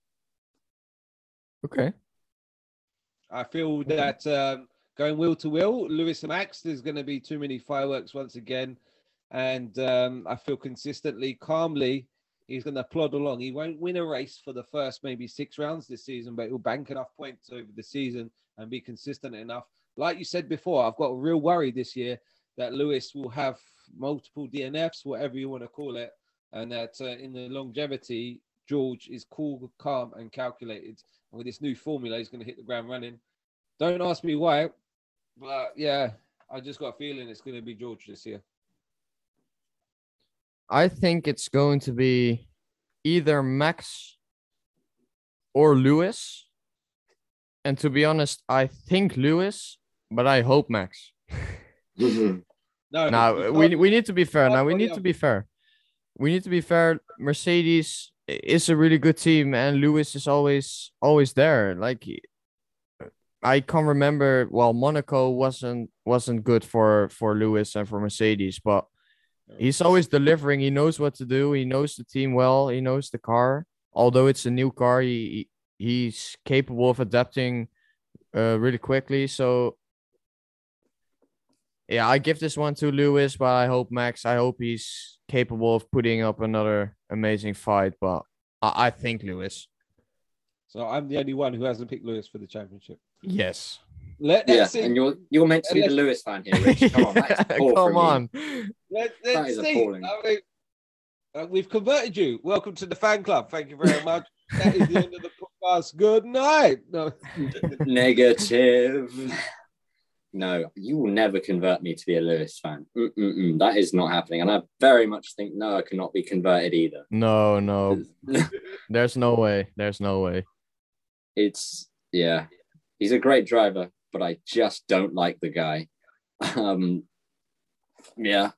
Okay. I feel that going wheel to wheel, Lewis and Max, there's going to be too many fireworks once again. And I feel consistently, calmly, he's going to plod along. He won't win a race for the first maybe 6 rounds this season, but he'll bank enough points over the season and be consistent enough. Like you said before, I've got a real worry this year that Lewis will have multiple DNFs, whatever you want to call it, and that in the longevity, George is cool, calm, and calculated. And with this new formula, he's going to hit the ground running. Don't ask me why, but yeah, I just got a feeling it's going to be George this year. I think it's going to be either Max or Lewis. And to be honest, I think Lewis, but I hope Max. No, we need to be fair. Now we need to be fair. We need to be fair. Mercedes is a really good team, and Lewis is always there. Like, I can't remember. Well, Monaco wasn't good for Lewis and for Mercedes, but he's always delivering. He knows what to do. He knows the team well. He knows the car. Although it's a new car, he's capable of adapting really quickly. So yeah, I give this one to Lewis, but I hope Max. I hope he's capable of putting up another amazing fight. But I think Lewis. So I'm the only one who hasn't picked Lewis for the championship. Yes. Let's see. And you're meant to be the Lewis fan here, Rich. Come on, that's poor come from on. Let's is see. appalling. I mean, we've converted you. Welcome to the fan club. Thank you very much. That is the end of the podcast. Good night. No. Negative. No, you will never convert me to be a Lewis fan. That is not happening. And I very much think Noah cannot be converted either. No. There's no way. There's no way. It's, yeah. He's a great driver, but I just don't like the guy. Yeah.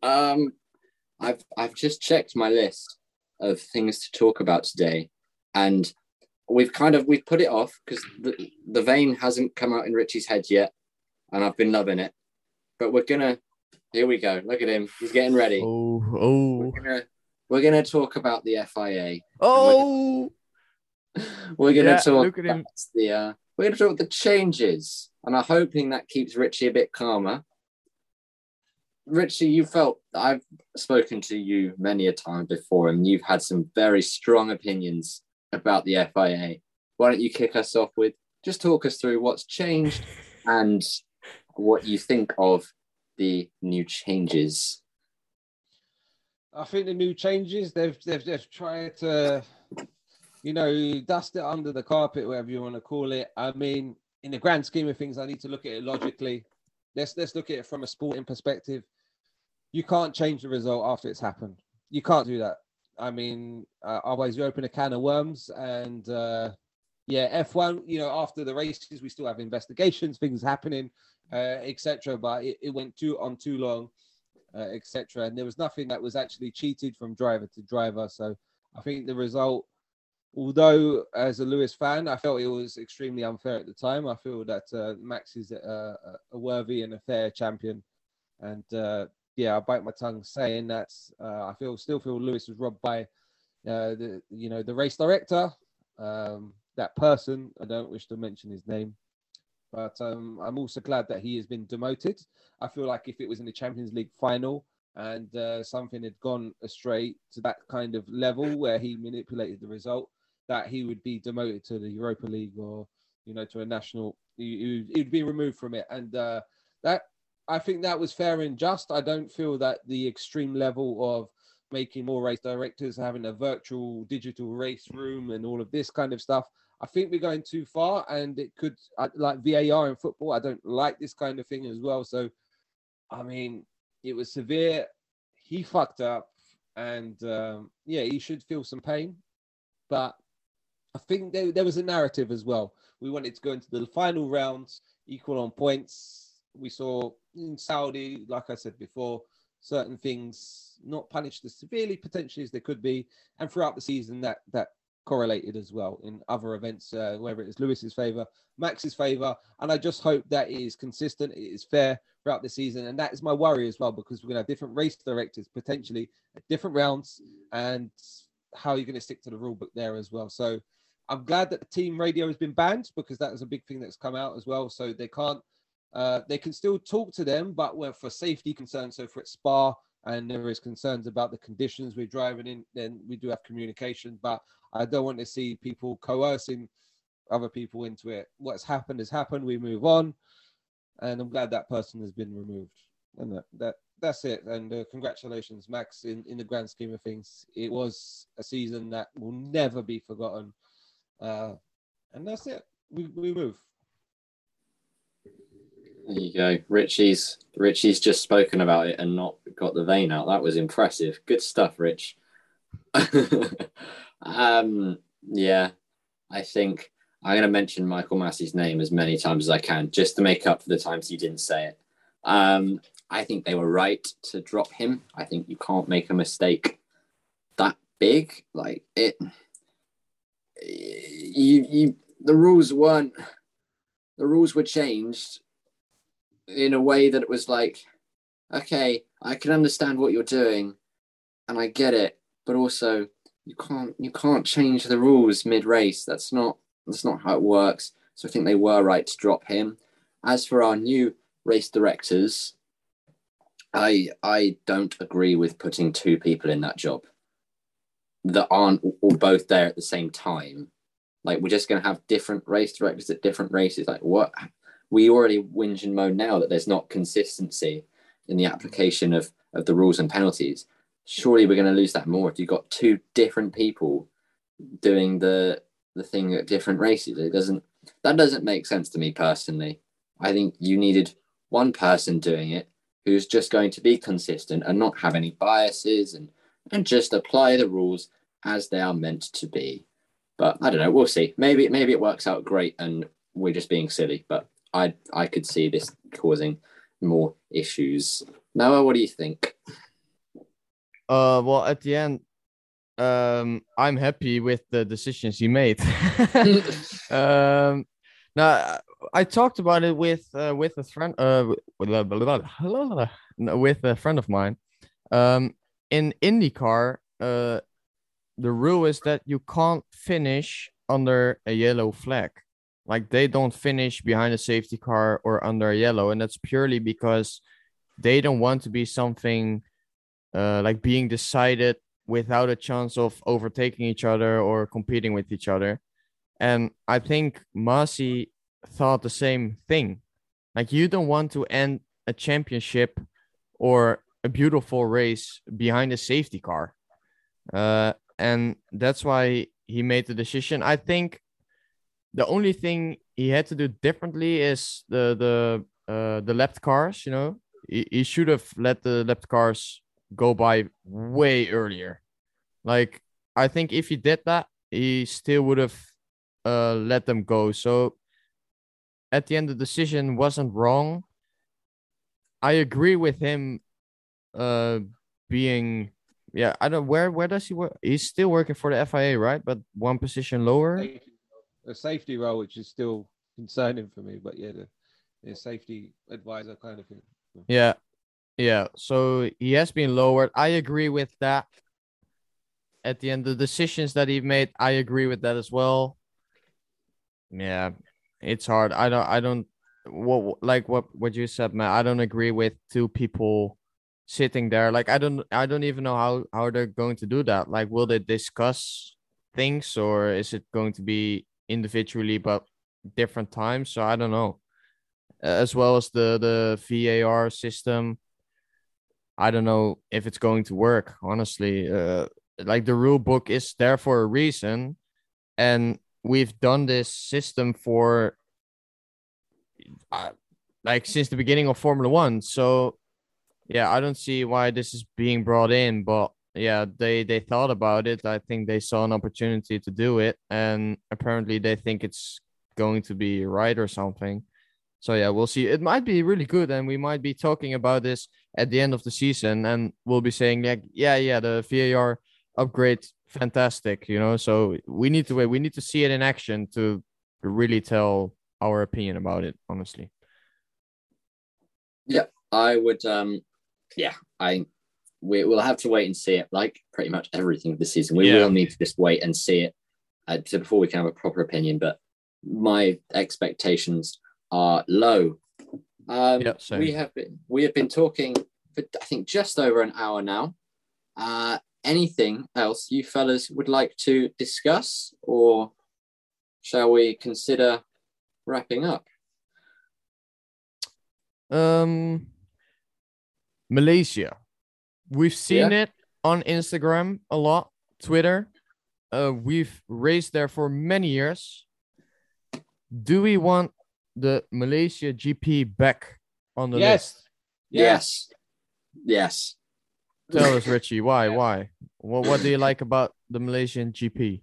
I've just checked my list of things to talk about today, and we've put it off because the vein hasn't come out in Richie's head yet, and I've been loving it. But here we go. Look at him. He's getting ready. Oh. We're gonna talk about the FIA. Oh. We're gonna talk look at him. We're going to talk about the changes, and I'm hoping that keeps Richie a bit calmer. Richie, I've spoken to you many a time before, and you've had some very strong opinions about the FIA. Why don't you kick us off with, just talk us through what's changed and what you think of the new changes. I think the new changes, they've tried to, dust it under the carpet, whatever you want to call it. I mean, in the grand scheme of things, I need to look at it logically. Let's look at it from a sporting perspective. You can't change the result after it's happened. You can't do that. I mean, otherwise you open a can of worms. And F1, after the races, we still have investigations, things happening. etc. But it went too long, etc. And there was nothing that was actually cheated from driver to driver. So I think the result, although as a Lewis fan, I felt it was extremely unfair at the time. I feel that Max is a worthy and a fair champion. And yeah, I bite my tongue saying that I still feel Lewis was robbed by the race director, that person. I don't wish to mention his name, but I'm also glad that he has been demoted. I feel like if it was in the Champions League final and something had gone astray to that kind of level where he manipulated the result, that he would be demoted to the Europa League or to a national. He'd be removed from it, and that I think that was fair and just. I don't feel that the extreme level of making more race directors, having a virtual digital race room and all of this kind of stuff, I think we're going too far, and it could, like VAR in football, I don't like this kind of thing as well. So, I mean, it was severe. He fucked up, and yeah, he should feel some pain. But I think there was a narrative as well. We wanted to go into the final rounds, equal on points. We saw in Saudi, like I said before, certain things not punished as severely potentially as they could be, and throughout the season that correlated as well in other events, whether it is Lewis's favour, Max's favour, and I just hope that it is consistent, it is fair throughout the season, and that is my worry as well, because we're going to have different race directors potentially at different rounds, and how you're going to stick to the rule book there as well. So I'm glad that the team radio has been banned, because that was a big thing that's come out as well. So they can still talk to them, but for safety concerns, so for Spa, and there is concerns about the conditions we're driving in, then we do have communication, but I don't want to see people coercing other people into it. What's happened has happened. We move on, and I'm glad that person has been removed. And that's it. And congratulations, Max. In the grand scheme of things, it was a season that will never be forgotten. And that's it. We move. There you go. Richie's just spoken about it and not got the vein out. That was impressive. Good stuff, Rich. Yeah, I think I'm going to mention Michael Massey's name as many times as I can, just to make up for the times he didn't say it. I think they were right to drop him. I think you can't make a mistake that big. Like it, the rules were changed in a way that it was like, okay, I can understand what you're doing and I get it, but also you can't change the rules mid-race. That's not how it works. So I think they were right to drop him. As for our new race directors, I don't agree with putting two people in that job that aren't all both there at the same time. Like, we're just going to have different race directors at different races. Like, what? We already whinge and moan now that there's not consistency in the application of the rules and penalties. Surely we're going to lose that more if you've got two different people doing the thing at different races. That doesn't make sense to me personally. I think you needed one person doing it who's just going to be consistent and not have any biases and just apply the rules as they are meant to be. But I don't know, we'll see. Maybe it works out great and we're just being silly, but I could see this causing more issues. Noah, what do you think? Well, at the end, I'm happy with the decisions he made. Now, I talked about it with a friend with a friend of mine. In IndyCar, the rule is that you can't finish under a yellow flag. Like, they don't finish behind a safety car or under a yellow, and that's purely because they don't want to be something like being decided without a chance of overtaking each other or competing with each other. And I think Masi thought the same thing. Like, you don't want to end a championship or a beautiful race behind a safety car. And that's why he made the decision. I think the only thing he had to do differently is the left cars, you know. He should have let the left cars go by way earlier. Like, I think if he did that, he still would have let them go. So at the end, the decision wasn't wrong. I agree with him. Uh, being yeah, I don't where does he work? He's still working for the FIA, right? But one position lower. Safety, a safety role, which is still concerning for me. But yeah, the safety advisor kind of thing. Yeah, yeah. So he has been lowered. I agree with that. At the end, the decisions that he made, I agree with that as well. Yeah, it's hard. I don't what like what you said, man. I don't agree with two people sitting there. Like I don't even know how they're going to do that. Like will they discuss things or is it going to be individually but different times? So I don't know. As well as the VAR system, I don't know if it's going to work, honestly. Like the rule book is there for a reason and we've done this system for uh, like since the beginning of Formula One. So yeah, I don't see why this is being brought in, but yeah, they thought about it. I think they saw an opportunity to do it, and apparently they think it's going to be right or something. So yeah, we'll see. It might be really good, and we might be talking about this at the end of the season, and we'll be saying like, yeah, the VAR upgrade, fantastic, you know. So we need to wait. We need to see it in action to really tell our opinion about it, honestly. Yeah, I would. Yeah, I we will have to wait and see it. Like pretty much everything this season, we Yeah. will need to just wait and see it before we can have a proper opinion. But my expectations are low. Yeah, same. We have been talking for I think just over an hour now. Anything else you fellas would like to discuss, or shall we consider wrapping up? Um, Malaysia. We've seen Yeah. it on Instagram a lot, Twitter. We've raced there for many years. Do we want the Malaysia GP back on the list? Yes. Yes. Tell us, Richie, why? Yes. Why? What do you like about the Malaysian GP?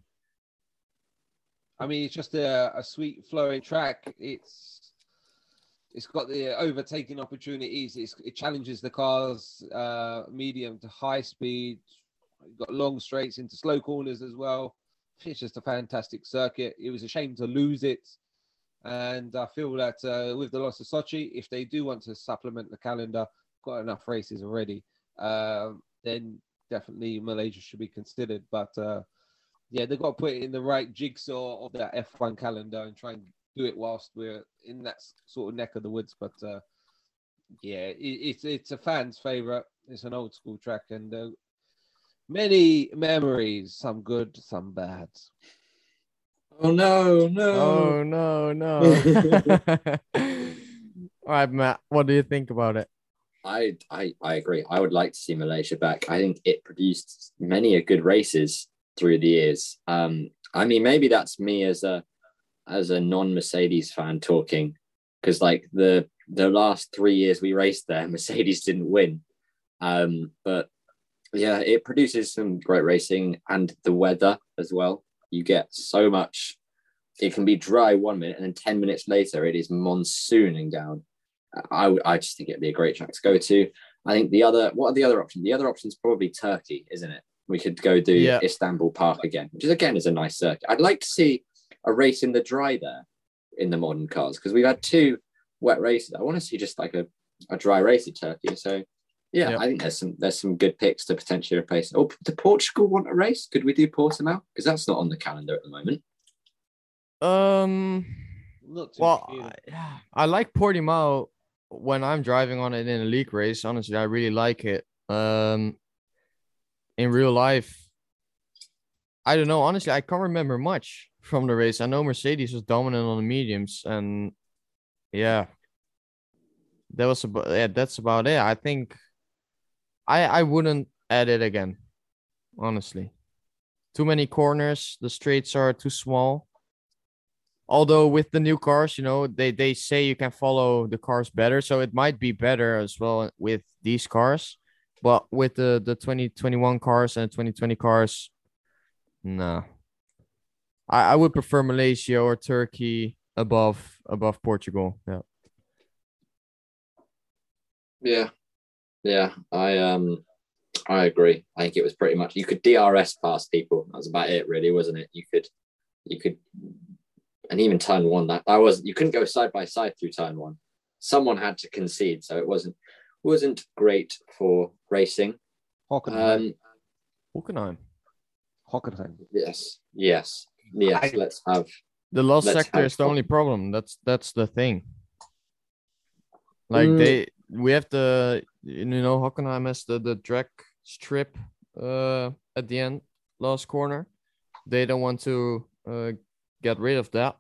I mean, it's just a sweet flowing track. It's got the overtaking opportunities. It challenges the cars, medium to high speed. You've got long straights into slow corners as well. It's just a fantastic circuit. It was a shame to lose it. And I feel that with the loss of Sochi, if they do want to supplement the calendar, got enough races already, then definitely Malaysia should be considered. But yeah, they've got to put it in the right jigsaw of that F1 calendar and try and do it whilst we're in that sort of neck of the woods. But yeah, it's a fan's favorite. It's an old school track and many memories, some good, some bad. Oh no, no. Oh no. All right, Matt. What do you think about it? I agree. I would like to see Malaysia back. I think it produced many a good races through the years. I mean, maybe that's me as a non-Mercedes fan talking, because like the last 3 years we raced there, Mercedes didn't win. But yeah, it produces some great racing and the weather as well. You get so much. It can be dry 1 minute and then 10 minutes later it is monsooning down. I just think it'd be a great track to go to. I think what are the other options? The other option is probably Turkey, isn't it? We could go do Yeah. Istanbul Park again, which is again is a nice circuit. I'd like to see a race in the dry there in the modern cars because we've had 2 wet races. I want to see just like a dry race at Turkey. So yeah, Yep. I think there's some good picks to potentially replace. Oh, do Portugal want a race? Could we do Portimao? Because that's not on the calendar at the moment. Not too Well, keen. I like Portimao when I'm driving on it in a league race. Honestly, I really like it. In real life, I don't know. Honestly, I can't remember much from the race. I know Mercedes was dominant on the mediums, and yeah, that's about it. I think I wouldn't add it again. Honestly, too many corners. The straights are too small. Although with the new cars, they say you can follow the cars better, so it might be better as well with these cars. But with the 2021 cars and 2020 cars, no. I would prefer Malaysia or Turkey above Portugal. Yeah. Yeah, I agree. I think it was pretty much you could DRS past people. That was about it, really, wasn't it? You could, and even turn one. That was you couldn't go side by side through turn one. Someone had to concede, so it wasn't great for racing. Hockenheim. Hockenheim. Yes. Let's have the last let's sector have is the fun. only problem. That's the thing. Like we have Hockenheim has the drag strip at the end, last corner. They don't want to get rid of that.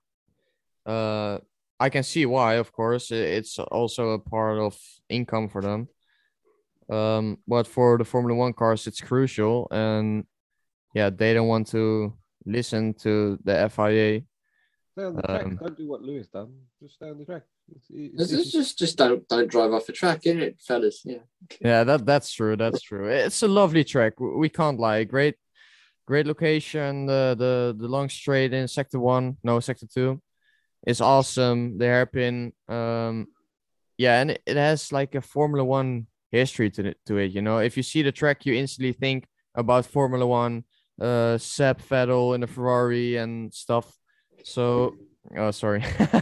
I can see why, of course. It's also a part of income for them. But for the Formula One cars, it's crucial, and yeah, they don't want to listen to the FIA. Stay on the track. Don't do what Lewis done. Just stay on the track. Just don't drive off the track, innit, fellas? Yeah, that's true. That's true. It's a lovely track. We can't lie. Great location. The long straight in sector 2. It's awesome. The hairpin. Yeah, and it has like a Formula One history to it. You know, if you see the track, you instantly think about Formula One. Seb Vettel in the Ferrari and stuff. So, oh, sorry.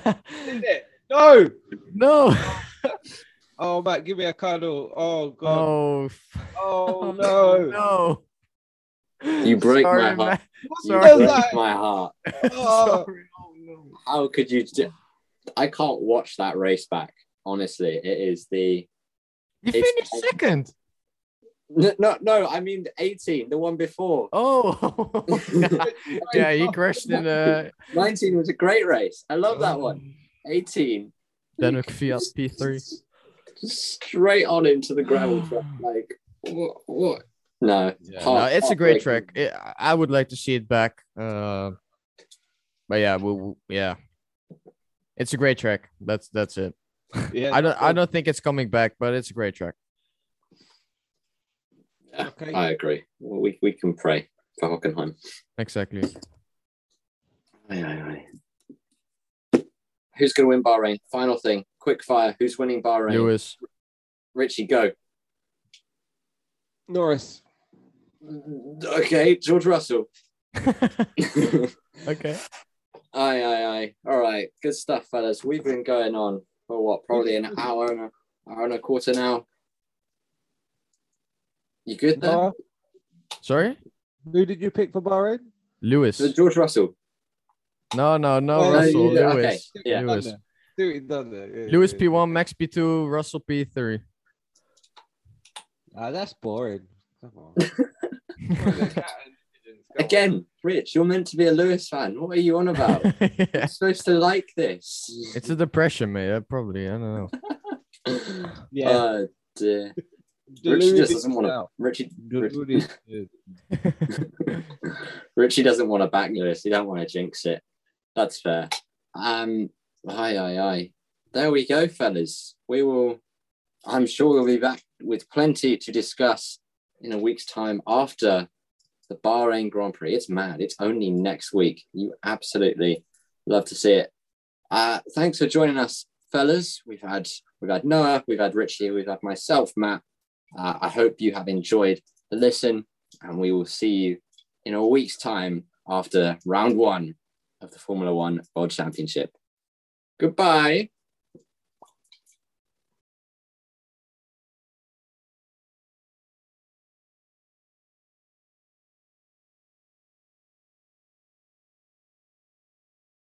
No. Oh, Matt, give me a cuddle. Oh, God. Oh no. No. You break Sorry, my heart. You Sorry. break my heart. Oh. Sorry. Oh, no. How could you? I can't watch that race back. Honestly, it is the. You finished second. No. I mean 18, the one before. Oh. Yeah, he crashed in 19 was a great race. I love that one. 18. Then a Fiat P3. Straight on into the gravel track. Like what? No. Yeah, no, it's a great track. I would like to see it back. But yeah, yeah. It's a great track. That's it. Yeah, I don't think it's coming back, but it's a great track. Yeah, okay. I agree. We can pray for Hockenheim. Exactly. Aye. Who's going to win Bahrain? Final thing. Quick fire. Who's winning Bahrain? Lewis. Richie, go. Norris. Okay, George Russell. Okay. Aye. All right. Good stuff, fellas. We've been going on for what? Probably an hour and a quarter now. You good there? Sorry? Who did you pick for Bahrain? Lewis. George Russell. No, Russell. Lewis. Okay. Yeah. Lewis. Done there. Lewis P1, Max P2, Russell P3. That's boring. Come on. Again, Rich, you're meant to be a Lewis fan. What are you on about? Yeah. You're supposed to like this. It's a depression, mate. Probably. I don't know. Yeah. Dear. Richie just doesn't want to. Richie doesn't want to back Lewis. He don't want to jinx it. That's fair. Aye. There we go, fellas. I'm sure we'll be back with plenty to discuss in a week's time after the Bahrain Grand Prix. It's mad. It's only next week. You absolutely love to see it. Thanks for joining us, fellas. We've had Noah, we've had Richie, we've had myself, Matt. I hope you have enjoyed the listen, and we will see you in a week's time after round 1 of the Formula One World Championship. Goodbye.